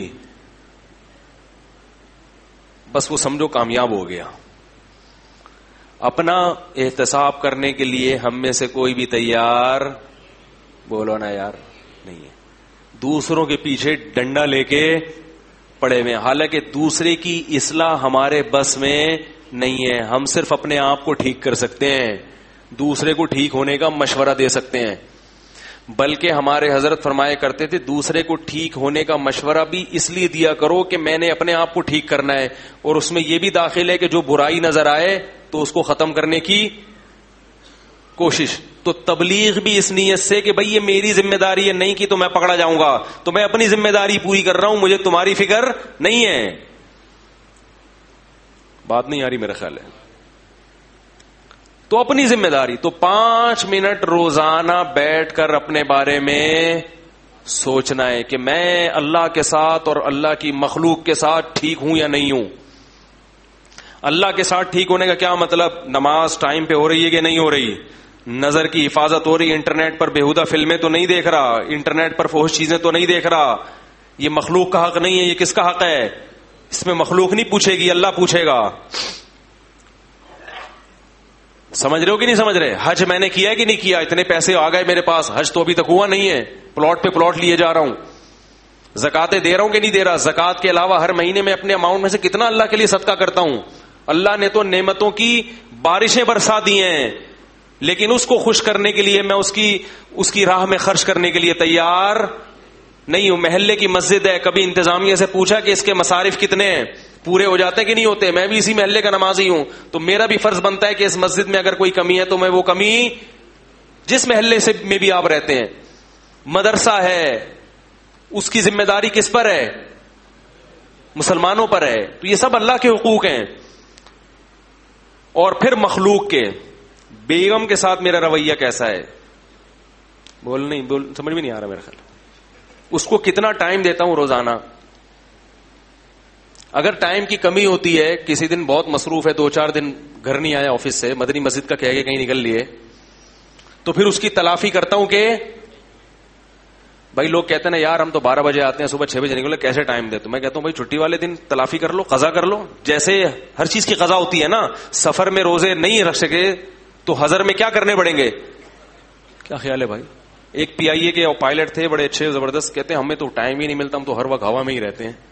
بس وہ سمجھو کامیاب ہو گیا. اپنا احتساب کرنے کے لیے ہم میں سے کوئی بھی تیار بولو نا یار نہیں ہے. دوسروں کے پیچھے ڈنڈا لے کے پڑے ہوئے, حالانکہ دوسرے کی اصلاح ہمارے بس میں نہیں ہے. ہم صرف اپنے آپ کو ٹھیک کر سکتے ہیں, دوسرے کو ٹھیک ہونے کا مشورہ دے سکتے ہیں. بلکہ ہمارے حضرت فرمایا کرتے تھے دوسرے کو ٹھیک ہونے کا مشورہ بھی اس لیے دیا کرو کہ میں نے اپنے آپ کو ٹھیک کرنا ہے, اور اس میں یہ بھی داخل ہے کہ جو برائی نظر آئے تو اس کو ختم کرنے کی کوشش. تو تبلیغ بھی اس نیت سے کہ بھئی یہ میری ذمہ داری ہے, نہیں کی تو میں پکڑا جاؤں گا, تو میں اپنی ذمہ داری پوری کر رہا ہوں, مجھے تمہاری فکر نہیں ہے. بات نہیں آ رہی میرا خیال ہے. تو اپنی ذمہ داری. تو پانچ منٹ روزانہ بیٹھ کر اپنے بارے میں سوچنا ہے کہ میں اللہ کے ساتھ اور اللہ کی مخلوق کے ساتھ ٹھیک ہوں یا نہیں ہوں. اللہ کے ساتھ ٹھیک ہونے کا کیا مطلب؟ نماز ٹائم پہ ہو رہی ہے کہ نہیں ہو رہی, نظر کی حفاظت ہو رہی, انٹرنیٹ پر بےہودہ فلمیں تو نہیں دیکھ رہا, انٹرنیٹ پر فحش چیزیں تو نہیں دیکھ رہا. یہ مخلوق کا حق نہیں ہے, یہ کس کا حق ہے؟ اس میں مخلوق نہیں پوچھے گی, اللہ پوچھے گا. سمجھ رہے ہو کہ نہیں سمجھ رہے؟ حج میں نے کیا ہے کہ نہیں کیا؟ اتنے پیسے آ گئے میرے پاس, حج تو ابھی تک ہوا نہیں ہے, پلاٹ پہ پلاٹ لیے جا رہا ہوں. زکاتیں دے رہا ہوں کہ نہیں دے رہا؟ زکات کے علاوہ ہر مہینے میں اپنے اماؤنٹ میں سے کتنا اللہ کے لیے صدقہ کرتا ہوں. اللہ نے تو نعمتوں کی بارشیں برسا دی ہیں, لیکن اس کو خوش کرنے کے لیے میں اس کی اس کی راہ میں خرچ کرنے کے لیے تیار نہیں ہوں. محلے کی مسجد ہے, کبھی انتظامیہ سے پوچھا کہ اس کے مصارف کتنے ہیں, پورے ہو جاتے ہیں کہ نہیں ہوتے؟ میں بھی اسی محلے کا نمازی ہوں, تو میرا بھی فرض بنتا ہے کہ اس مسجد میں اگر کوئی کمی ہے تو میں وہ کمی, جس محلے سے میں بھی آپ رہتے ہیں, مدرسہ ہے, اس کی ذمہ داری کس پر ہے؟ مسلمانوں پر ہے. تو یہ سب اللہ کے حقوق ہیں. اور پھر مخلوق کے بیگم کے ساتھ میرا رویہ کیسا ہے, بول نہیں بول سمجھ میں نہیں آ رہا میرا خیال. اس کو کتنا ٹائم دیتا ہوں روزانہ. اگر ٹائم کی کمی ہوتی ہے, کسی دن بہت مصروف ہے, دو چار دن گھر نہیں آیا آفس سے, مدنی مسجد کا کہہ کے کہیں نکل لیے, تو پھر اس کی تلافی کرتا ہوں کہ بھائی لوگ کہتے ہیں نا یار ہم تو بارہ بجے آتے ہیں, صبح چھ بجے نکلے, کیسے ٹائم دے؟ تو میں کہتا ہوں بھائی چھٹی والے دن تلافی کر لو, قضا کر لو. جیسے ہر چیز کی قضا ہوتی ہے نا, سفر میں روزے نہیں رکھ سکے تو حضر میں کیا کرنے پڑیں گے؟ کیا خیال ہے بھائی؟ ایک پی آئی اے کے پائلٹ تھے بڑے اچھے زبردست, کہتے ہیں ہمیں تو ٹائم ہی نہیں ملتا, ہم تو ہر وقت ہوا میں ہی رہتے ہیں.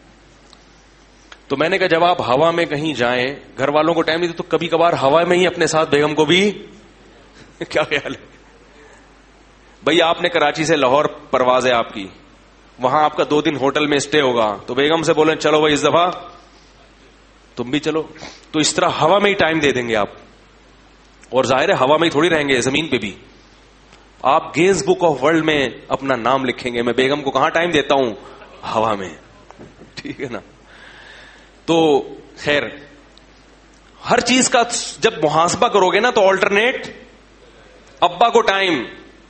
تو میں نے کہا جب آپ ہوا میں کہیں جائیں, گھر والوں کو ٹائم نہیں تو کبھی کبھار ہوا میں ہی اپنے ساتھ بیگم کو بھی کیا خیال ہے بھائی؟ آپ نے کراچی سے لاہور پرواز ہے آپ کی, وہاں آپ کا دو دن ہوٹل میں اسٹے ہوگا, تو بیگم سے بولیں چلو بھائی اس دفعہ تم بھی چلو, تو اس طرح ہوا میں ہی ٹائم دے دیں گے آپ. اور ظاہر ہے ہوا میں ہی تھوڑی رہیں گے, زمین پہ بھی. آپ گینز بک آف ورلڈ میں اپنا نام لکھیں گے, میں بیگم کو کہاں ٹائم دیتا ہوں؟ ہوا میں. ٹھیک ہے نا؟ تو خیر ہر چیز کا جب محاسبہ کرو گے نا تو آلٹرنیٹ. ابا کو ٹائم,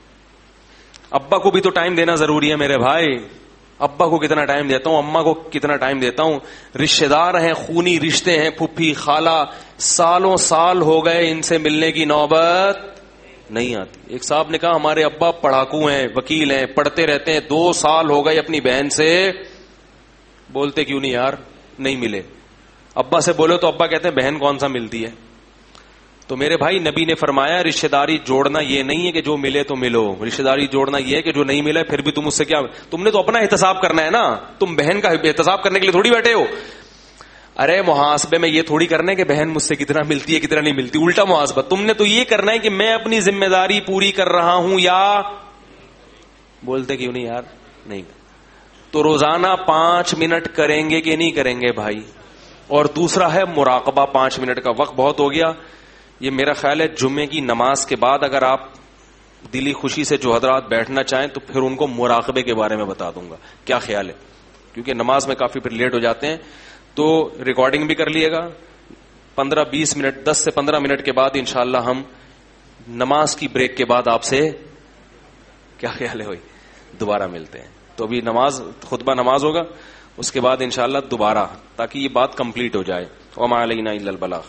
ابا کو بھی تو ٹائم دینا ضروری ہے میرے بھائی. ابا کو کتنا ٹائم دیتا ہوں, اماں کو کتنا ٹائم دیتا ہوں. رشتے دار ہیں, خونی رشتے ہیں, پھپھی خالہ, سالوں سال ہو گئے ان سے ملنے کی نوبت نہیں آتی. ایک صاحب نے کہا ہمارے ابا پڑھاکو ہیں, وکیل ہیں, پڑھتے رہتے ہیں, دو سال ہو گئے اپنی بہن سے بولتے کیوں نہیں یار, نہیں ملے. ابا سے بولو تو ابا کہتے ہیں بہن کون سا ملتی ہے. تو میرے بھائی نبی نے فرمایا رشتہ داری جوڑنا یہ نہیں ہے کہ جو ملے تو ملو, رشتہ داری جوڑنا یہ ہے کہ جو نہیں ملے پھر بھی تم اس سے کیا, تم نے تو اپنا احتساب کرنا ہے نا, تم بہن کا احتساب کرنے کے لیے تھوڑی بیٹھے ہو. ارے محاسبے میں یہ تھوڑی کرنا ہے کہ بہن مجھ سے کتنا ملتی ہے کتنا نہیں ملتی, الٹا محاسبہ. تم نے تو یہ کرنا ہے کہ میں اپنی ذمہ داری پوری کر رہا ہوں یا بولتے کیوں نہیں یار نہیں. تو روزانہ پانچ منٹ کریں گے کہ نہیں کریں گے بھائی. اور دوسرا ہے مراقبہ. پانچ منٹ کا وقت بہت ہو گیا. یہ میرا خیال ہے جمعے کی نماز کے بعد اگر آپ دلی خوشی سے جو حضرات بیٹھنا چاہیں تو پھر ان کو مراقبے کے بارے میں بتا دوں گا کیا خیال ہے, کیونکہ نماز میں کافی پھر لیٹ ہو جاتے ہیں. تو ریکارڈنگ بھی کر لیے گا. پندرہ بیس منٹ دس سے پندرہ منٹ کے بعد انشاءاللہ ہم نماز کی بریک کے بعد آپ سے کیا خیال ہے بھائی دوبارہ ملتے ہیں. تو ابھی نماز خطبہ نماز ہوگا, اس کے بعد انشاءاللہ دوبارہ, تاکہ یہ بات کمپلیٹ ہو جائے. وما علینا الا البلاغ.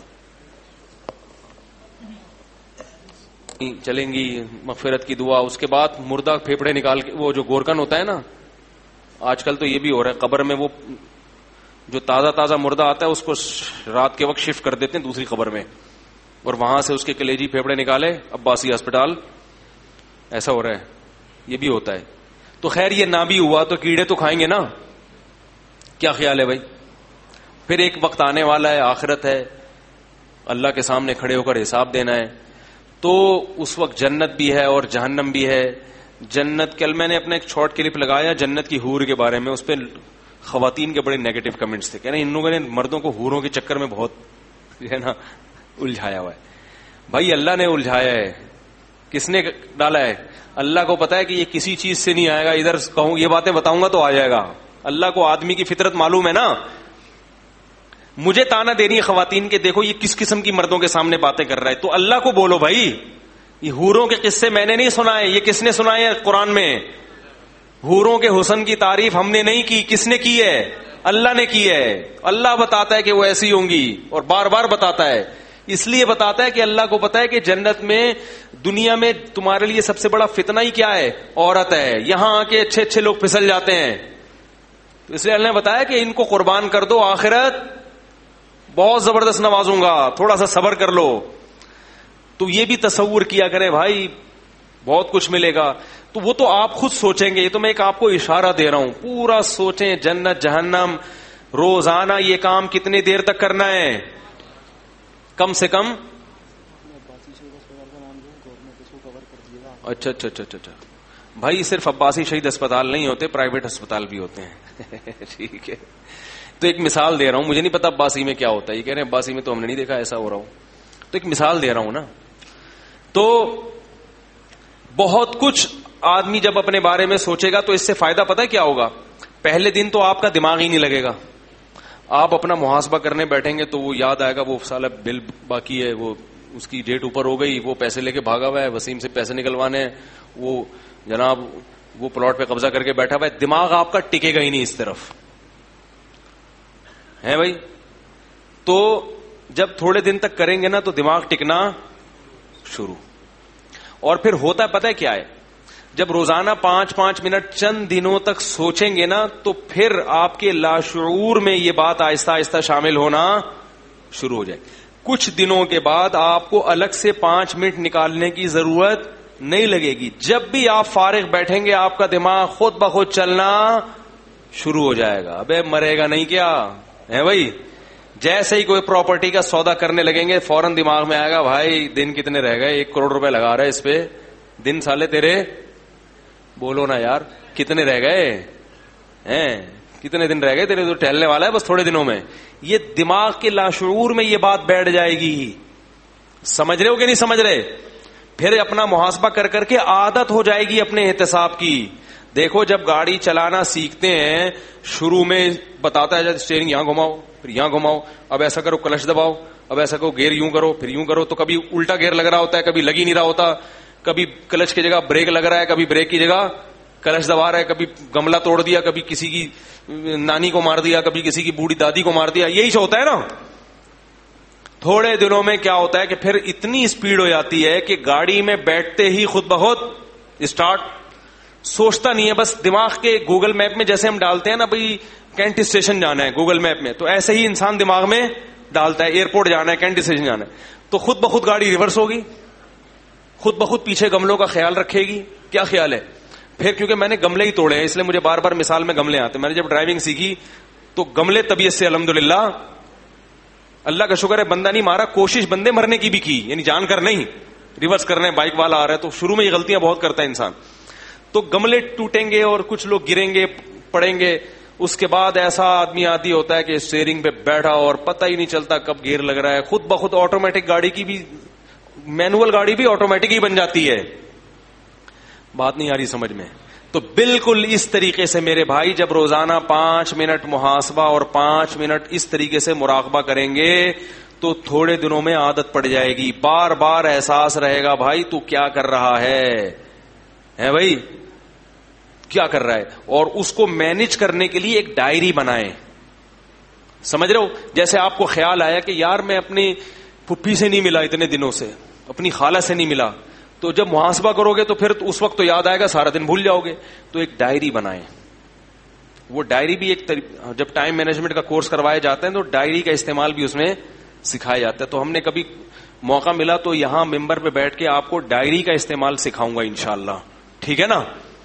چلیں گی مغفرت کی دعا, اس کے بعد مردہ پھیپڑے نکال کے, وہ جو گورکن ہوتا ہے نا, آج کل تو یہ بھی ہو رہا ہے قبر میں, وہ جو تازہ تازہ مردہ آتا ہے اس کو رات کے وقت شفٹ کر دیتے ہیں دوسری قبر میں, اور وہاں سے اس کے کلیجی پھیپڑے نکالے عباسی ہسپتال. ایسا ہو رہا ہے, یہ بھی ہوتا ہے. تو خیر یہ نہ بھی ہوا تو کیڑے تو کھائیں گے نا, کیا خیال ہے بھائی؟ پھر ایک وقت آنے والا ہے, آخرت ہے, اللہ کے سامنے کھڑے ہو کر حساب دینا ہے. تو اس وقت جنت بھی ہے اور جہنم بھی ہے. جنت, کل میں نے اپنا ایک شارٹ کلپ لگایا جنت کی حور کے بارے میں, اس پہ خواتین کے بڑے نیگیٹو کمنٹس تھے, کہہ رہے ان لوگوں نے مردوں کو حوروں کے چکر میں بہت ہے نا الجھایا ہوا ہے. بھائی اللہ نے الجھایا ہے, کس نے ڈالا ہے؟ اللہ کو پتا ہے کہ یہ کسی چیز سے نہیں آئے گا, ادھر کہوں یہ باتیں بتاؤں گا تو آ جائے گا. اللہ کو آدمی کی فطرت معلوم ہے نا. مجھے تانا دے رہی ہے خواتین کے, دیکھو یہ کس قسم کی مردوں کے سامنے باتیں کر رہا ہے. تو اللہ کو بولو بھائی, یہ حوروں کے قصے میں نے نہیں سنائے, یہ کس نے سنائے ہیں قرآن میں؟ حوروں کے حسن کی تعریف ہم نے نہیں کی, کس نے کی ہے؟ اللہ نے کی ہے. اللہ بتاتا ہے کہ وہ ایسی ہوں گی, اور بار بار بتاتا ہے. اس لیے بتاتا ہے کہ اللہ کو پتا ہے کہ جنت میں, دنیا میں تمہارے لیے سب سے بڑا فتنہ ہی کیا ہے؟ عورت ہے. یہاں آ کے اچھے اچھے لوگ پھسل جاتے ہیں, تو اس لیے اللہ نے بتایا کہ ان کو قربان کر دو, آخرت بہت زبردست نوازوں گا, تھوڑا سا صبر کر لو. تو یہ بھی تصور کیا کریں بھائی, بہت کچھ ملے گا. تو وہ تو آپ خود سوچیں گے, یہ تو میں ایک آپ کو اشارہ دے رہا ہوں, پورا سوچیں. جنت جہنم, روزانہ یہ کام کتنی دیر تک کرنا ہے؟ کم سے کم اچھا اچھا اچھا اچھا بھائی, صرف عباسی شہید اسپتال نہیں ہوتے, پرائیویٹ اسپتال بھی ہوتے ہیں. ٹھیک ہے, تو ایک مثال دے رہا ہوں, مجھے نہیں پتا عباسی میں کیا ہوتا ہے. یہ کہہ رہے ہیں عباسی میں تو ہم نے نہیں دیکھا ایسا ہو رہا ہوں, تو ایک مثال دے رہا ہوں نا. تو بہت کچھ آدمی جب اپنے بارے میں سوچے گا تو اس سے فائدہ پتہ کیا ہوگا؟ پہلے دن تو آپ کا دماغ ہی نہیں لگے گا. آپ اپنا محاسبہ کرنے بیٹھیں گے تو وہ یاد آئے گا وہ سالہ بل باقی ہے, وہ اس کی ڈیٹ اوپر ہو گئی, وہ پیسے لے کے بھاگا ہوا ہے, وسیم سے پیسے نکلوانے ہیں, وہ جناب وہ پلاٹ پہ قبضہ کر کے بیٹھا ہوا ہے. دماغ آپ کا ٹکے گا ہی نہیں اس طرف, ہے بھائی. تو جب تھوڑے دن تک کریں گے نا تو دماغ ٹکنا شروع. اور پھر ہوتا ہے پتہ ہے کیا ہے, جب روزانہ پانچ پانچ منٹ چند دنوں تک سوچیں گے نا تو پھر آپ کے لاشعور میں یہ بات آہستہ آہستہ شامل ہونا شروع ہو جائے. کچھ دنوں کے بعد آپ کو الگ سے پانچ منٹ نکالنے کی ضرورت نہیں لگے گی. جب بھی آپ فارغ بیٹھیں گے آپ کا دماغ خود بخود چلنا شروع ہو جائے گا. ابے مرے گا نہیں کیا ہے بھائی. جیسے ہی کوئی پراپرٹی کا سودا کرنے لگیں گے فوراً دماغ میں آئے گا بھائی دن کتنے رہ گئے, ایک کروڑ روپے لگا رہے اس پہ, دن سالے تیرے بولو نا یار کتنے رہ گئے ہیں, کتنے دن رہ گئے تیرے, تو ٹہلنے والا ہے بس تھوڑے دنوں میں. یہ دماغ کے لاشعور میں یہ بات بیٹھ جائے گی. سمجھ رہے ہو کہ نہیں سمجھ رہے؟ پھر اپنا محاسبہ کر کر کے عادت ہو جائے گی اپنے احتساب کی. دیکھو جب گاڑی چلانا سیکھتے ہیں شروع میں بتاتا ہے اسٹیئرنگ یہاں گھماؤ پھر یہاں گھماؤ, اب ایسا کرو کلچ دباؤ, اب ایسا کرو گیئر یوں کرو پھر یوں کرو, تو کبھی الٹا گیئر لگ رہا ہوتا ہے, کبھی لگ ہی نہیں رہا ہوتا, کبھی کلچ کی جگہ بریک لگ رہا ہے, کبھی بریک کی جگہ کلچ دبا رہا ہے, کبھی گملہ توڑ دیا, کبھی کسی کی نانی کو مار دیا, کبھی کسی کی بوڑھی دادی کو مار دیا. یہی ہوتا ہے نا. تھوڑے دنوں میں کیا ہوتا ہے کہ پھر اتنی اسپیڈ ہو جاتی ہے کہ گاڑی میں بیٹھتے ہی خود بخود اسٹارٹ, سوچتا نہیں ہے, بس دماغ کے گوگل میپ میں جیسے ہم ڈالتے ہیں نا بھائی کینٹ اسٹیشن جانا ہے گوگل میپ میں, تو ایسے ہی انسان دماغ میں ڈالتا ہے ایئرپورٹ جانا ہے, کینٹ اسٹیشن جانا ہے, تو خود بخود گاڑی ریورس ہوگی, خود بخود پیچھے گملوں کا خیال رکھے گی. کیا خیال ہے؟ پھر کیونکہ میں نے گملے ہی توڑے ہیں اس لیے مجھے بار بار مثال میں گملے آتے. میں نے جب ڈرائیونگ سیکھی تو گملے طبیعت سے الحمدللہ اللہ کا شکر ہے بندہ نہیں مارا, کوشش بندے مرنے کی بھی کی, یعنی جان کر نہیں, ریورس کرنے بائک والا آ رہا ہے تو شروع میں یہ غلطیاں بہت کرتا ہے انسان. تو گملے ٹوٹیں گے اور کچھ لوگ گریں گے پڑیں گے. اس کے بعد ایسا آدمی عادی ہوتا ہے کہ اسٹیئرنگ پہ بیٹھا اور پتہ ہی نہیں چلتا کب گیئر لگ رہا ہے. خود بخود آٹومیٹک گاڑی کی بھی, مینوئل گاڑی بھی آٹومیٹک ہی بن جاتی ہے. بات نہیں آ رہی سمجھ میں؟ تو بالکل اس طریقے سے میرے بھائی جب روزانہ پانچ منٹ محاسبہ اور پانچ منٹ اس طریقے سے مراقبہ کریں گے تو تھوڑے دنوں میں عادت پڑ جائے گی. بار بار احساس رہے گا بھائی تو کیا کر رہا ہے, ہے بھائی کیا کر رہا ہے. اور اس کو مینج کرنے کے لیے ایک ڈائری بنائیں. سمجھ رہے ہو؟ جیسے آپ کو خیال آیا کہ یار میں اپنی پھپھی سے نہیں ملا اتنے دنوں سے, اپنی خالہ سے نہیں ملا, تو جب محاسبہ کرو گے تو پھر اس وقت تو یاد آئے گا, سارا دن بھول جاؤ گے. تو ایک ڈائری بنائیں. وہ ڈائری بھی ایک طریق... جب ٹائم مینجمنٹ کا کورس کروائے جاتے ہیں تو ڈائری کا استعمال بھی اس میں سکھایا جاتا ہے. تو ہم نے کبھی موقع ملا تو یہاں ممبر پہ بیٹھ کے آپ کو ڈائری کا استعمال سکھاؤں گا انشاءاللہ, ٹھیک ہے نا.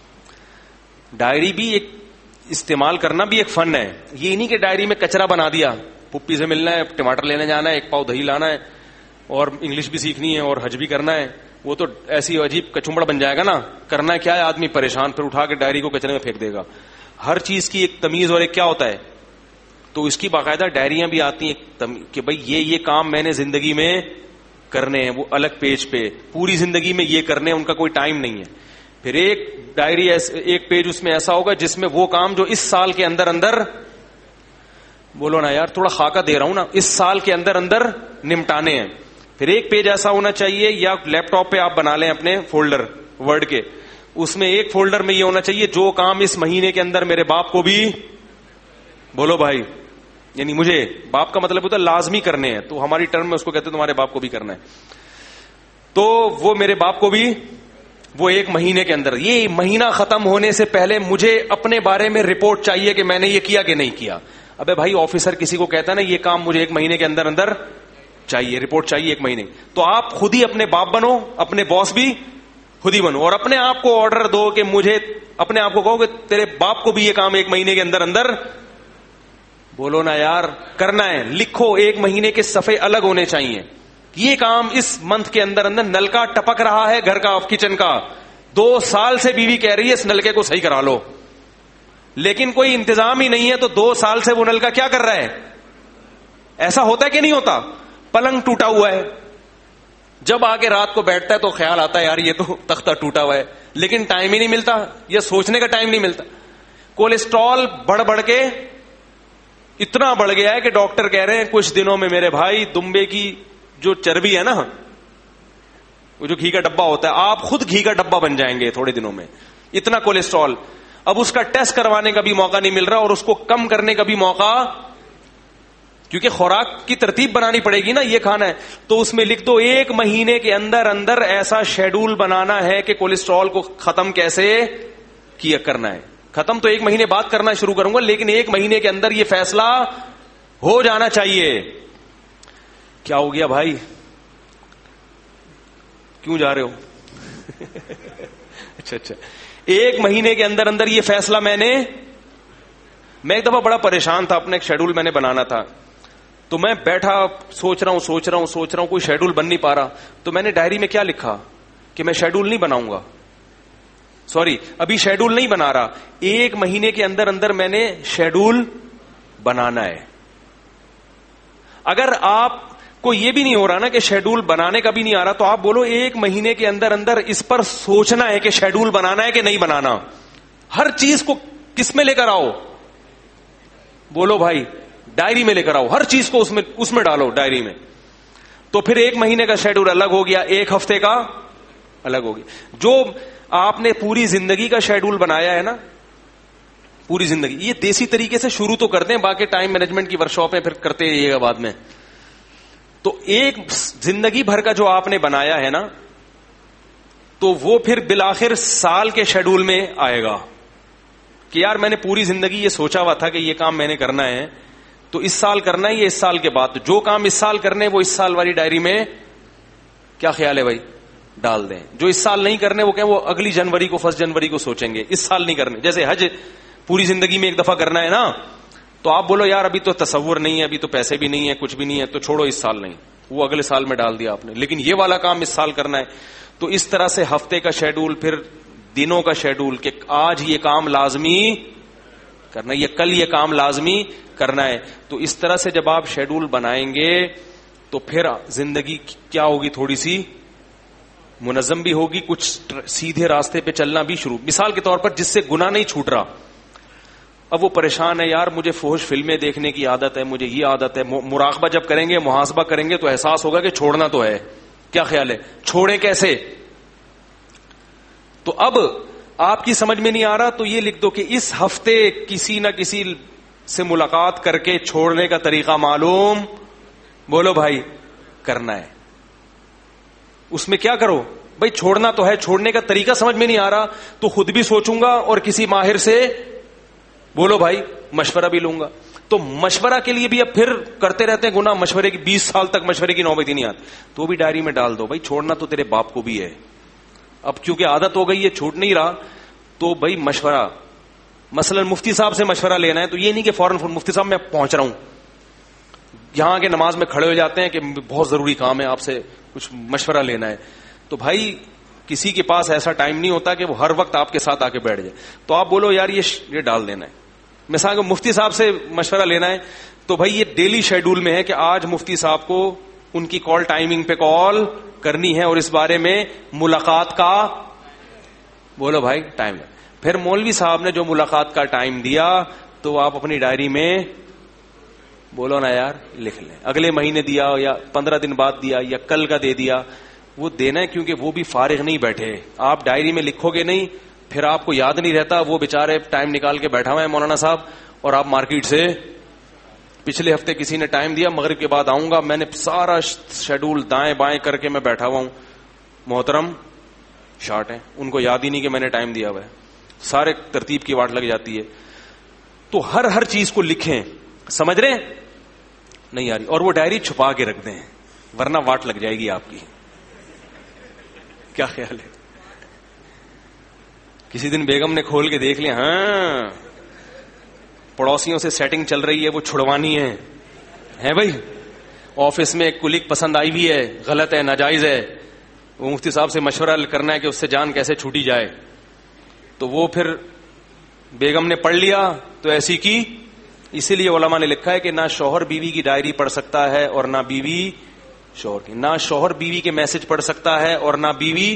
ڈائری بھی ایک استعمال کرنا بھی ایک فن ہے. یہ نہیں کہ ڈائری میں کچرا بنا دیا, پپی سے ملنا ہے, ٹماٹر لینے جانا ہے, ایک پاؤ دہی لانا ہے اور انگلش بھی سیکھنی ہے اور حج بھی کرنا ہے, وہ تو ایسی عجیب کچمبڑ بن جائے گا نا. کرنا کیا ہے, آدمی پریشان, پھر اٹھا کے ڈائری کو کچرے میں پھینک دے گا. ہر چیز کی ایک تمیز اور ایک کیا ہوتا ہے, تو اس کی باقاعدہ ڈائریاں بھی آتی ہیں کہ بھائی یہ یہ کام میں نے زندگی میں کرنے ہیں, وہ الگ پیج پہ, پوری زندگی میں یہ کرنے ہیں, ان کا کوئی ٹائم نہیں ہے. پھر ایک ڈائری ایک پیج اس میں ایسا ہوگا جس میں وہ کام جو اس سال کے اندر اندر, بولو نا یار تھوڑا خاکہ دے رہا ہوں نا, اس سال کے اندر اندر نمٹانے ہیں. پھر ایک پیج ایسا ہونا چاہیے, یا لیپ ٹاپ پہ آپ بنا لیں اپنے فولڈر ورڈ کے, اس میں ایک فولڈر میں یہ ہونا چاہیے جو کام اس مہینے کے اندر میرے باپ کو بھی, بولو بھائی, یعنی مجھے, باپ کا مطلب ہوتا ہے لازمی کرنے ہیں, تو ہماری ٹرم میں اس کو کہتے ہیں تمہارے باپ کو بھی کرنا ہے, تو وہ میرے باپ کو بھی وہ ایک مہینے کے اندر. یہ مہینہ ختم ہونے سے پہلے مجھے اپنے بارے میں رپورٹ چاہیے کہ میں نے یہ کیا کہ نہیں کیا. ابے بھائی آفیسر کسی کو کہتا ہے نا یہ کام مجھے ایک مہینے کے اندر اندر چاہیے, رپورٹ چاہیے ایک مہینے, تو آپ خود ہی اپنے باپ بنو, اپنے باس بھی خود ہی بنو, اور اپنے آپ کو آرڈر دو کہ مجھے, اپنے آپ کو کہو کہ تیرے باپ کو بھی یہ کام ایک مہینے کے اندر اندر, بولو نا یار, کرنا ہے. لکھو ایک مہینے کے صفحے الگ ہونے چاہیے. یہ کام اس منتھ کے اندر اندر, نلکا ٹپک رہا ہے گھر کا, کچن کا, دو سال سے بیوی کہہ رہی ہے اس نلکے کو صحیح کرا لو, لیکن کوئی انتظام ہی نہیں ہے, تو دو سال سے وہ نلکا کیا کر رہا ہے. ایسا ہوتا ہے کہ نہیں ہوتا؟ پلنگ ٹوٹا ہوا ہے, جب آ کے رات کو بیٹھتا ہے تو خیال آتا ہے یار یہ تو تختہ ٹوٹا ہوا ہے, لیکن ٹائم ہی نہیں ملتا, یہ سوچنے کا ٹائم نہیں ملتا. کولیسٹرول بڑھ بڑھ کے اتنا بڑھ گیا ہے کہ ڈاکٹر کہہ رہے ہیں کچھ دنوں میں میرے بھائی دمبے کی جو چربی ہے نا، وہ جو گھی کا ڈبہ ہوتا ہے، آپ خود گھی کا ڈبہ بن جائیں گے تھوڑے دنوں میں. اتنا کولیسٹرول. اب اس کا ٹیسٹ کروانے کا بھی موقع نہیں مل رہا اور اس کو کم کرنے کا بھی موقع، کیونکہ خوراک کی ترتیب بنانی پڑے گی نا، یہ کھانا ہے. تو اس میں لکھ دو ایک مہینے کے اندر اندر ایسا شیڈول بنانا ہے کہ کولیسٹرول کو ختم کیسے کیا کرنا ہے. ختم تو ایک مہینے بعد کرنا شروع کروں گا، لیکن ایک مہینے کے اندر یہ فیصلہ ہو جانا چاہیے. کیا ہو گیا بھائی، کیوں جا رہے ہو؟ اچھا اچھا ایک مہینے کے اندر اندر یہ فیصلہ میں نے میں ایک دفعہ بڑا پریشان تھا، اپنا ایک شیڈول میں نے بنانا تھا. تو میں بیٹھا سوچ رہا ہوں سوچ رہا ہوں سوچ رہا ہوں کوئی شیڈول بن نہیں پا رہا. تو میں نے ڈائری میں کیا لکھا کہ میں شیڈول نہیں بناؤں گا، سوری ابھی شیڈول نہیں بنا رہا، ایک مہینے کے اندر اندر میں نے شیڈول بنانا ہے. اگر آپ کو یہ بھی نہیں ہو رہا نا کہ شیڈول بنانے کا بھی نہیں آ رہا، تو آپ بولو ایک مہینے کے اندر اندر اس پر سوچنا ہے کہ شیڈول بنانا ہے کہ نہیں بنانا. ہر چیز کو کس میں لے کر آؤ، بولو بھائی ڈائری میں لے کر آؤ، ہر چیز کو اس میں اس میں ڈالو ڈائری میں. تو پھر ایک مہینے کا شیڈول الگ ہو گیا، ایک ہفتے کا الگ ہو گیا. جو آپ نے پوری زندگی کا شیڈول بنایا ہے نا، پوری زندگی، یہ دیسی طریقے سے شروع تو کرتے ہیں، باقی ٹائم مینجمنٹ کی ورکشاپیں پھر کرتے رہیے گا بعد میں. تو ایک زندگی بھر کا جو آپ نے بنایا ہے نا، تو وہ پھر بالآخر سال کے شیڈول میں آئے گا کہ یار میں نے پوری زندگی یہ سوچا ہوا تھا کہ یہ کام میں نے کرنا ہے، تو اس سال کرنا ہے، یہ اس سال کے بعد. جو کام اس سال کرنے وہ اس سال والی ڈائری میں کیا خیال ہے بھائی ڈال دیں. جو اس سال نہیں کرنے وہ کہ وہ اگلی جنوری کو فرسٹ جنوری کو سوچیں گے، اس سال نہیں کرنے. جیسے حج پوری زندگی میں ایک دفعہ کرنا ہے نا، تو آپ بولو یار ابھی تو تصور نہیں ہے، ابھی تو پیسے بھی نہیں ہے، کچھ بھی نہیں ہے، تو چھوڑو اس سال نہیں، وہ اگلے سال میں ڈال دیا آپ نے. لیکن یہ والا کام اس سال کرنا ہے. تو اس طرح سے ہفتے کا شیڈول، پھر دنوں کا شیڈول کہ آج یہ کام لازمی کرنا ہے، یہ کل یہ کام لازمی کرنا ہے. تو اس طرح سے جب آپ شیڈول بنائیں گے تو پھر زندگی کیا ہوگی، تھوڑی سی منظم بھی ہوگی، کچھ سیدھے راستے پہ چلنا بھی شروع. مثال کے طور پر جس سے گناہ نہیں چھوٹ رہا، اب وہ پریشان ہے یار مجھے فحش فلمیں دیکھنے کی عادت ہے، مجھے یہ عادت ہے. مراقبہ جب کریں گے، محاسبہ کریں گے تو احساس ہوگا کہ چھوڑنا تو ہے. کیا خیال ہے چھوڑیں کیسے؟ تو اب آپ کی سمجھ میں نہیں آ رہا تو یہ لکھ دو کہ اس ہفتے کسی نہ کسی سے ملاقات کر کے چھوڑنے کا طریقہ معلوم، بولو بھائی کرنا ہے. اس میں کیا کرو بھائی، چھوڑنا تو ہے، چھوڑنے کا طریقہ سمجھ میں نہیں آ رہا تو خود بھی سوچوں گا اور کسی ماہر سے بولو بھائی مشورہ بھی لوں گا. تو مشورہ کے لیے بھی اب پھر کرتے رہتے ہیں گناہ، مشورے کی بیس سال تک مشورے کی نوبت ہی نہیں آتی. تو بھی ڈائری میں ڈال دو بھائی چھوڑنا تو تیرے باپ کو بھی ہے، اب کیونکہ عادت ہو گئی ہے چھوٹ نہیں رہا، تو بھائی مشورہ. مثلا مفتی صاحب سے مشورہ لینا ہے تو یہ نہیں کہ فوراً مفتی صاحب میں پہنچ رہا ہوں، یہاں کے نماز میں کھڑے ہو جاتے ہیں کہ بہت ضروری کام ہے آپ سے کچھ مشورہ لینا ہے. تو بھائی کسی کے پاس ایسا ٹائم نہیں ہوتا کہ وہ ہر وقت آپ کے ساتھ آ کے بیٹھ جائے. تو آپ بولو یار یہ یہ ڈال دینا ہے. مثال کو مفتی صاحب سے مشورہ لینا ہے تو بھائی یہ ڈیلی شیڈول میں ہے کہ آج مفتی صاحب کو ان کی کال ٹائمنگ پہ کال کرنی ہے اور اس بارے میں ملاقات کا بولو بھائی ٹائم. پھر مولوی صاحب نے جو ملاقات کا ٹائم دیا تو آپ اپنی ڈائری میں بولو نا یار لکھ لیں. اگلے مہینے دیا یا پندرہ دن بعد دیا یا کل کا دے دیا، وہ دینا ہے کیونکہ وہ بھی فارغ نہیں بیٹھے. آپ ڈائری میں لکھو گے نہیں پھر آپ کو یاد نہیں رہتا. وہ بےچارے ٹائم نکال کے بیٹھا ہوا ہے مولانا صاحب، اور آپ مارکیٹ سے پچھلے ہفتے کسی نے ٹائم دیا مغرب کے بعد آؤں گا، میں نے سارا شیڈول دائیں بائیں کر کے میں بیٹھا ہوا ہوں. محترم شارٹ ہے، ان کو یاد ہی نہیں کہ میں نے ٹائم دیا ہوا ہے، سارے ترتیب کی واٹ لگ جاتی ہے. تو ہر ہر چیز کو لکھیں، سمجھ رہے ہیں نہیں آ رہی، اور وہ ڈائری چھپا کے رکھ دیں ورنہ واٹ لگ جائے گی آپ کی. کیا خیال ہے؟ کسی دن بیگم نے کھول کے دیکھ لیا، ہاں پڑوسیوں سے سیٹنگ چل رہی ہے وہ چھڑوانی ہے ہے بھائی، آفس میں ایک کلیگ پسند آئی بھی ہے، غلط ہے ناجائز ہے، وہ مفتی صاحب سے مشورہ کرنا ہے کہ اس سے جان کیسے چھوٹی جائے. تو وہ پھر بیگم نے پڑھ لیا تو ایسی کی. اسی لیے علماء نے لکھا ہے کہ نہ شوہر بیوی کی ڈائری پڑھ سکتا ہے اور نہ بیوی شوہر کی، نہ شوہر بیوی کے میسج پڑھ سکتا ہے اور نہ بیوی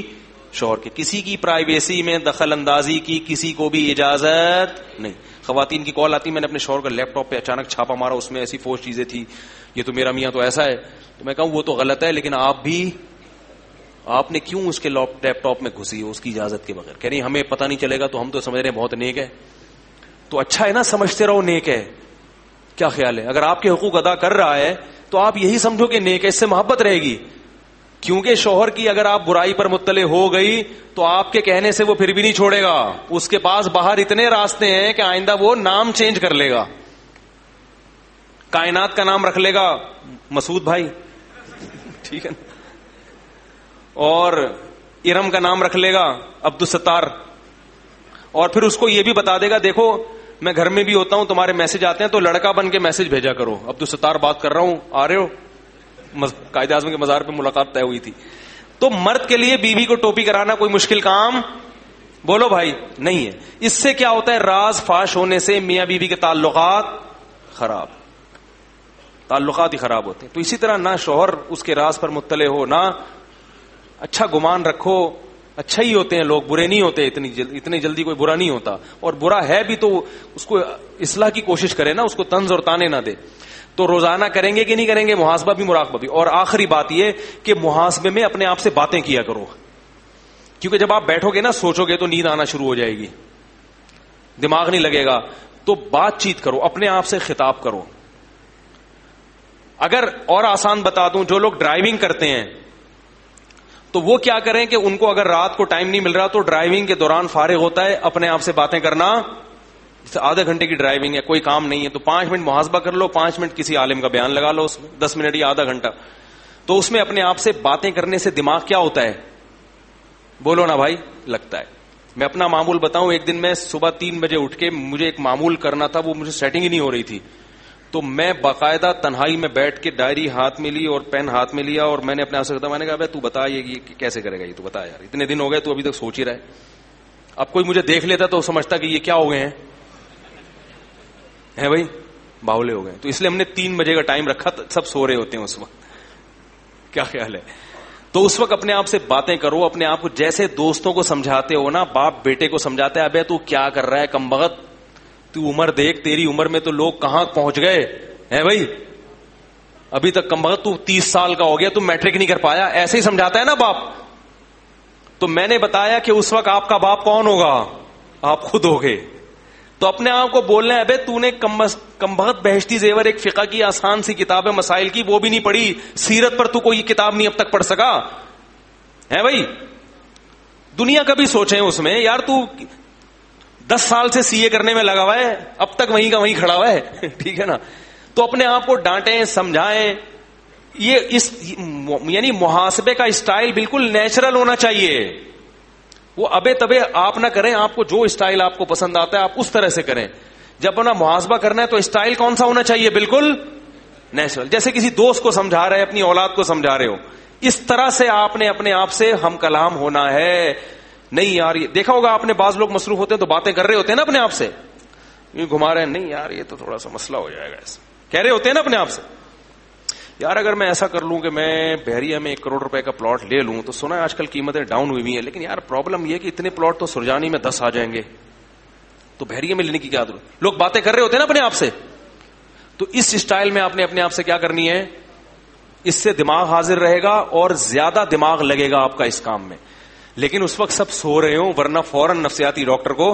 شوہر کے. کسی کی پرائیویسی میں دخل اندازی کی کسی کو بھی اجازت نہیں. خواتین کی کال آتی, میں نے اپنے شوہر کا لیپ ٹاپ پہ اچانک چھاپا مارا, اس میں ایسی فوش چیزیں تھی, یہ تو میرا میاں تو ایسا ہے. تو میں کہوں وہ تو غلط ہے, لیکن آپ بھی آپ نے کیوں اس کے لیپ ٹاپ میں گھسی ہو اس کی اجازت کے بغیر؟ کہہ رہی ہمیں پتہ نہیں چلے گا تو ہم تو سمجھ رہے ہیں بہت نیک ہے. تو اچھا ہے نا, سمجھتے رہو نیک ہے. کیا خیال ہے؟ اگر آپ کے حقوق ادا کر رہا ہے تو آپ یہی سمجھو کہ نیک ہے, اس سے محبت رہے گی. کیونکہ شوہر کی اگر آپ برائی پر مطلع ہو گئی تو آپ کے کہنے سے وہ پھر بھی نہیں چھوڑے گا. اس کے پاس باہر اتنے راستے ہیں کہ آئندہ وہ نام چینج کر لے گا. کائنات کا نام رکھ لے گا مسعود بھائی, ٹھیک ہے نا, اور ارم کا نام رکھ لے گا عبدالستار, اور پھر اس کو یہ بھی بتا دے گا دیکھو میں گھر میں بھی ہوتا ہوں, تمہارے میسج آتے ہیں تو لڑکا بن کے میسج بھیجا کرو, عبدالستار بات کر رہا ہوں, آ رہے ہو؟ قائد اعظم کے مزار پہ ملاقات طے ہوئی تھی. تو مرد کے لیے بیوی کو ٹوپی کرانا کوئی مشکل کام بولو بھائی نہیں ہے. اس سے کیا ہوتا ہے؟ راز فاش ہونے سے میاں بیوی کے تعلقات خراب, تعلقات ہی خراب ہوتے ہیں. تو اسی طرح نہ شوہر اس کے راز پر مطلع ہو, نہ اچھا گمان رکھو. اچھا ہی ہوتے ہیں لوگ, برے نہیں ہوتے, اتنی جل, اتنی جلدی کوئی برا نہیں ہوتا, اور برا ہے بھی تو اس کو اصلاح کی کوشش کرے نا, اس کو طنز اور تانے نہ دے. تو روزانہ کریں گے کہ نہیں کریں گے محاسبہ بھی مراقبہ بھی. اور آخری بات یہ کہ محاسبے میں اپنے آپ سے باتیں کیا کرو, کیونکہ جب آپ بیٹھو گے نا سوچو گے تو نیند آنا شروع ہو جائے گی, دماغ نہیں لگے گا. تو بات چیت کرو, اپنے آپ سے خطاب کرو. اگر اور آسان بتا دوں, جو لوگ ڈرائیونگ کرتے ہیں تو وہ کیا کریں کہ ان کو اگر رات کو ٹائم نہیں مل رہا تو ڈرائیونگ کے دوران فارغ ہوتا ہے اپنے آپ سے باتیں کرنا. آدھے گھنٹے کی ڈرائیونگ ہے, کوئی کام نہیں ہے, تو پانچ منٹ محاسبہ کر لو, پانچ منٹ کسی عالم کا بیان لگا لو, اس میں دس منٹ یا آدھا گھنٹہ. تو اس میں اپنے آپ سے باتیں کرنے سے دماغ کیا ہوتا ہے بولو نا بھائی, لگتا ہے. میں اپنا معمول بتاؤں, ایک دن میں صبح تین بجے اٹھ کے مجھے ایک معمول کرنا تھا, وہ مجھے سیٹنگ ہی نہیں ہو رہی تھی. تو میں باقاعدہ تنہائی میں بیٹھ کے ڈائری ہاتھ میں لی اور پین ہاتھ میں لیا, اور میں نے اپنے آپ سے کہا, میں نے کہا تو بتا یہ کیسے کرے گا, یہ تو بتا یار, اتنے دن ہو گئے تو ابھی تک سوچ ہی رہا ہے. اب کوئی مجھے دیکھ لیتا تو سمجھتا کہ یہ کیا ہو گئے ہیں ہے بھائی, باولے ہو گئے. تو اس لیے ہم نے تین بجے کا ٹائم رکھا, سب سو رہے ہوتے ہیں اس وقت. کیا خیال ہے؟ تو اس وقت اپنے آپ سے باتیں کرو, اپنے آپ کو جیسے دوستوں کو سمجھاتے ہو نا, باپ بیٹے کو سمجھاتے ہیں, ابے تو کیا کر رہا ہے کمبخت, تو عمر دیکھ, تیری عمر میں تو لوگ کہاں پہنچ گئے ہے بھائی, ابھی تک کمبخت تو تیس سال کا ہو گیا, تو میٹرک نہیں کر پایا. ایسے ہی سمجھاتا ہے نا باپ. تو میں نے بتایا کہ اس وقت آپ کا باپ کون ہوگا, آپ خود ہوگے. تو اپنے آپ کو بولنا ہے, ابے تو نے کمبخت بہشتی زیور ایک فقہ کی آسان سی کتاب ہے مسائل کی, وہ بھی نہیں پڑھی, سیرت پر تو کوئی کتاب نہیں اب تک پڑھ سکا ہے بھائی. دنیا کا بھی سوچیں اس میں, یار تو دس سال سے سی اے کرنے میں لگا ہوا ہے, اب تک وہیں کا وہیں کھڑا ہوا ہے, ٹھیک ہے نا. تو اپنے آپ کو ڈانٹیں, سمجھائیں. یہ اس یعنی محاسبے کا اسٹائل بالکل نیچرل ہونا چاہیے. وہ ابے تبے آپ نہ کریں, آپ کو جو اسٹائل آپ کو پسند آتا ہے آپ اس طرح سے کریں. جب اپنا محاسبہ کرنا ہے تو اسٹائل کون سا ہونا چاہیے؟ بالکل نیچرل, جیسے کسی دوست کو سمجھا رہے, اپنی اولاد کو سمجھا رہے ہو, اس طرح سے آپ نے اپنے آپ سے ہم کلام ہونا ہے. نہیں یار, یہ دیکھا ہوگا آپ نے, بعض لوگ مصروف ہوتے ہیں تو باتیں کر رہے ہوتے ہیں نا اپنے آپ سے, یہ گھما رہے ہیں, نہیں یار یہ تو تھوڑا سا مسئلہ ہو جائے گا, ایسا کہہ رہے ہوتے ہیں نا اپنے آپ سے. یار اگر میں ایسا کر لوں کہ میں بحریہ میں ایک کروڑ روپے کا پلاٹ لے لوں, تو سنا ہے آج کل قیمتیں ڈاؤن ہوئی ہیں, لیکن یار پرابلم یہ کہ اتنے پلاٹ تو سرجانی میں دس آ جائیں گے, تو بحریہ میں لینے کی کیا ضرورت. لوگ باتیں کر رہے ہوتے ہیں نا اپنے آپ سے. تو اس اسٹائل میں آپ نے اپنے آپ سے کیا کرنی ہے, اس سے دماغ حاضر رہے گا اور زیادہ دماغ لگے گا آپ کا اس کام میں. لیکن اس وقت سب سو رہے ہوں, ورنہ فوراً نفسیاتی ڈاکٹر کو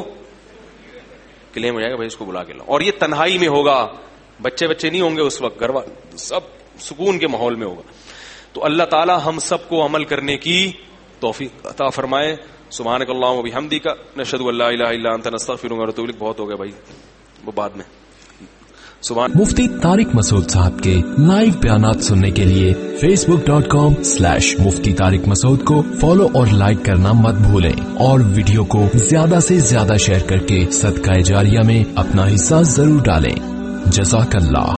کلیم ہو جائے گا, بھائی اس کو بلا کے لاؤ. اور یہ تنہائی میں ہوگا, بچے بچے نہیں ہوں گے اس وقت, گھر والے سب سکون کے ماحول میں ہوگا. تو اللہ تعالی ہم سب کو عمل کرنے کی توفیق عطا فرمائے. سبحانک اللہم و بحمدک, نشہد ان لا الہ الا انت, نستغفرک ونتوب الیک. بہت ہو گیا بھائی, وہ بعد میں. سبحان مفتی طارق مسعود صاحب کے لائیو بیانات سننے کے لیے Facebook dot com slash Mufti Tariq Masood کو فالو اور لائک کرنا مت بھولیں, اور ویڈیو کو زیادہ سے زیادہ شیئر کر کے صدقہ جاریہ میں اپنا حصہ ضرور ڈالیں. جزاک اللہ.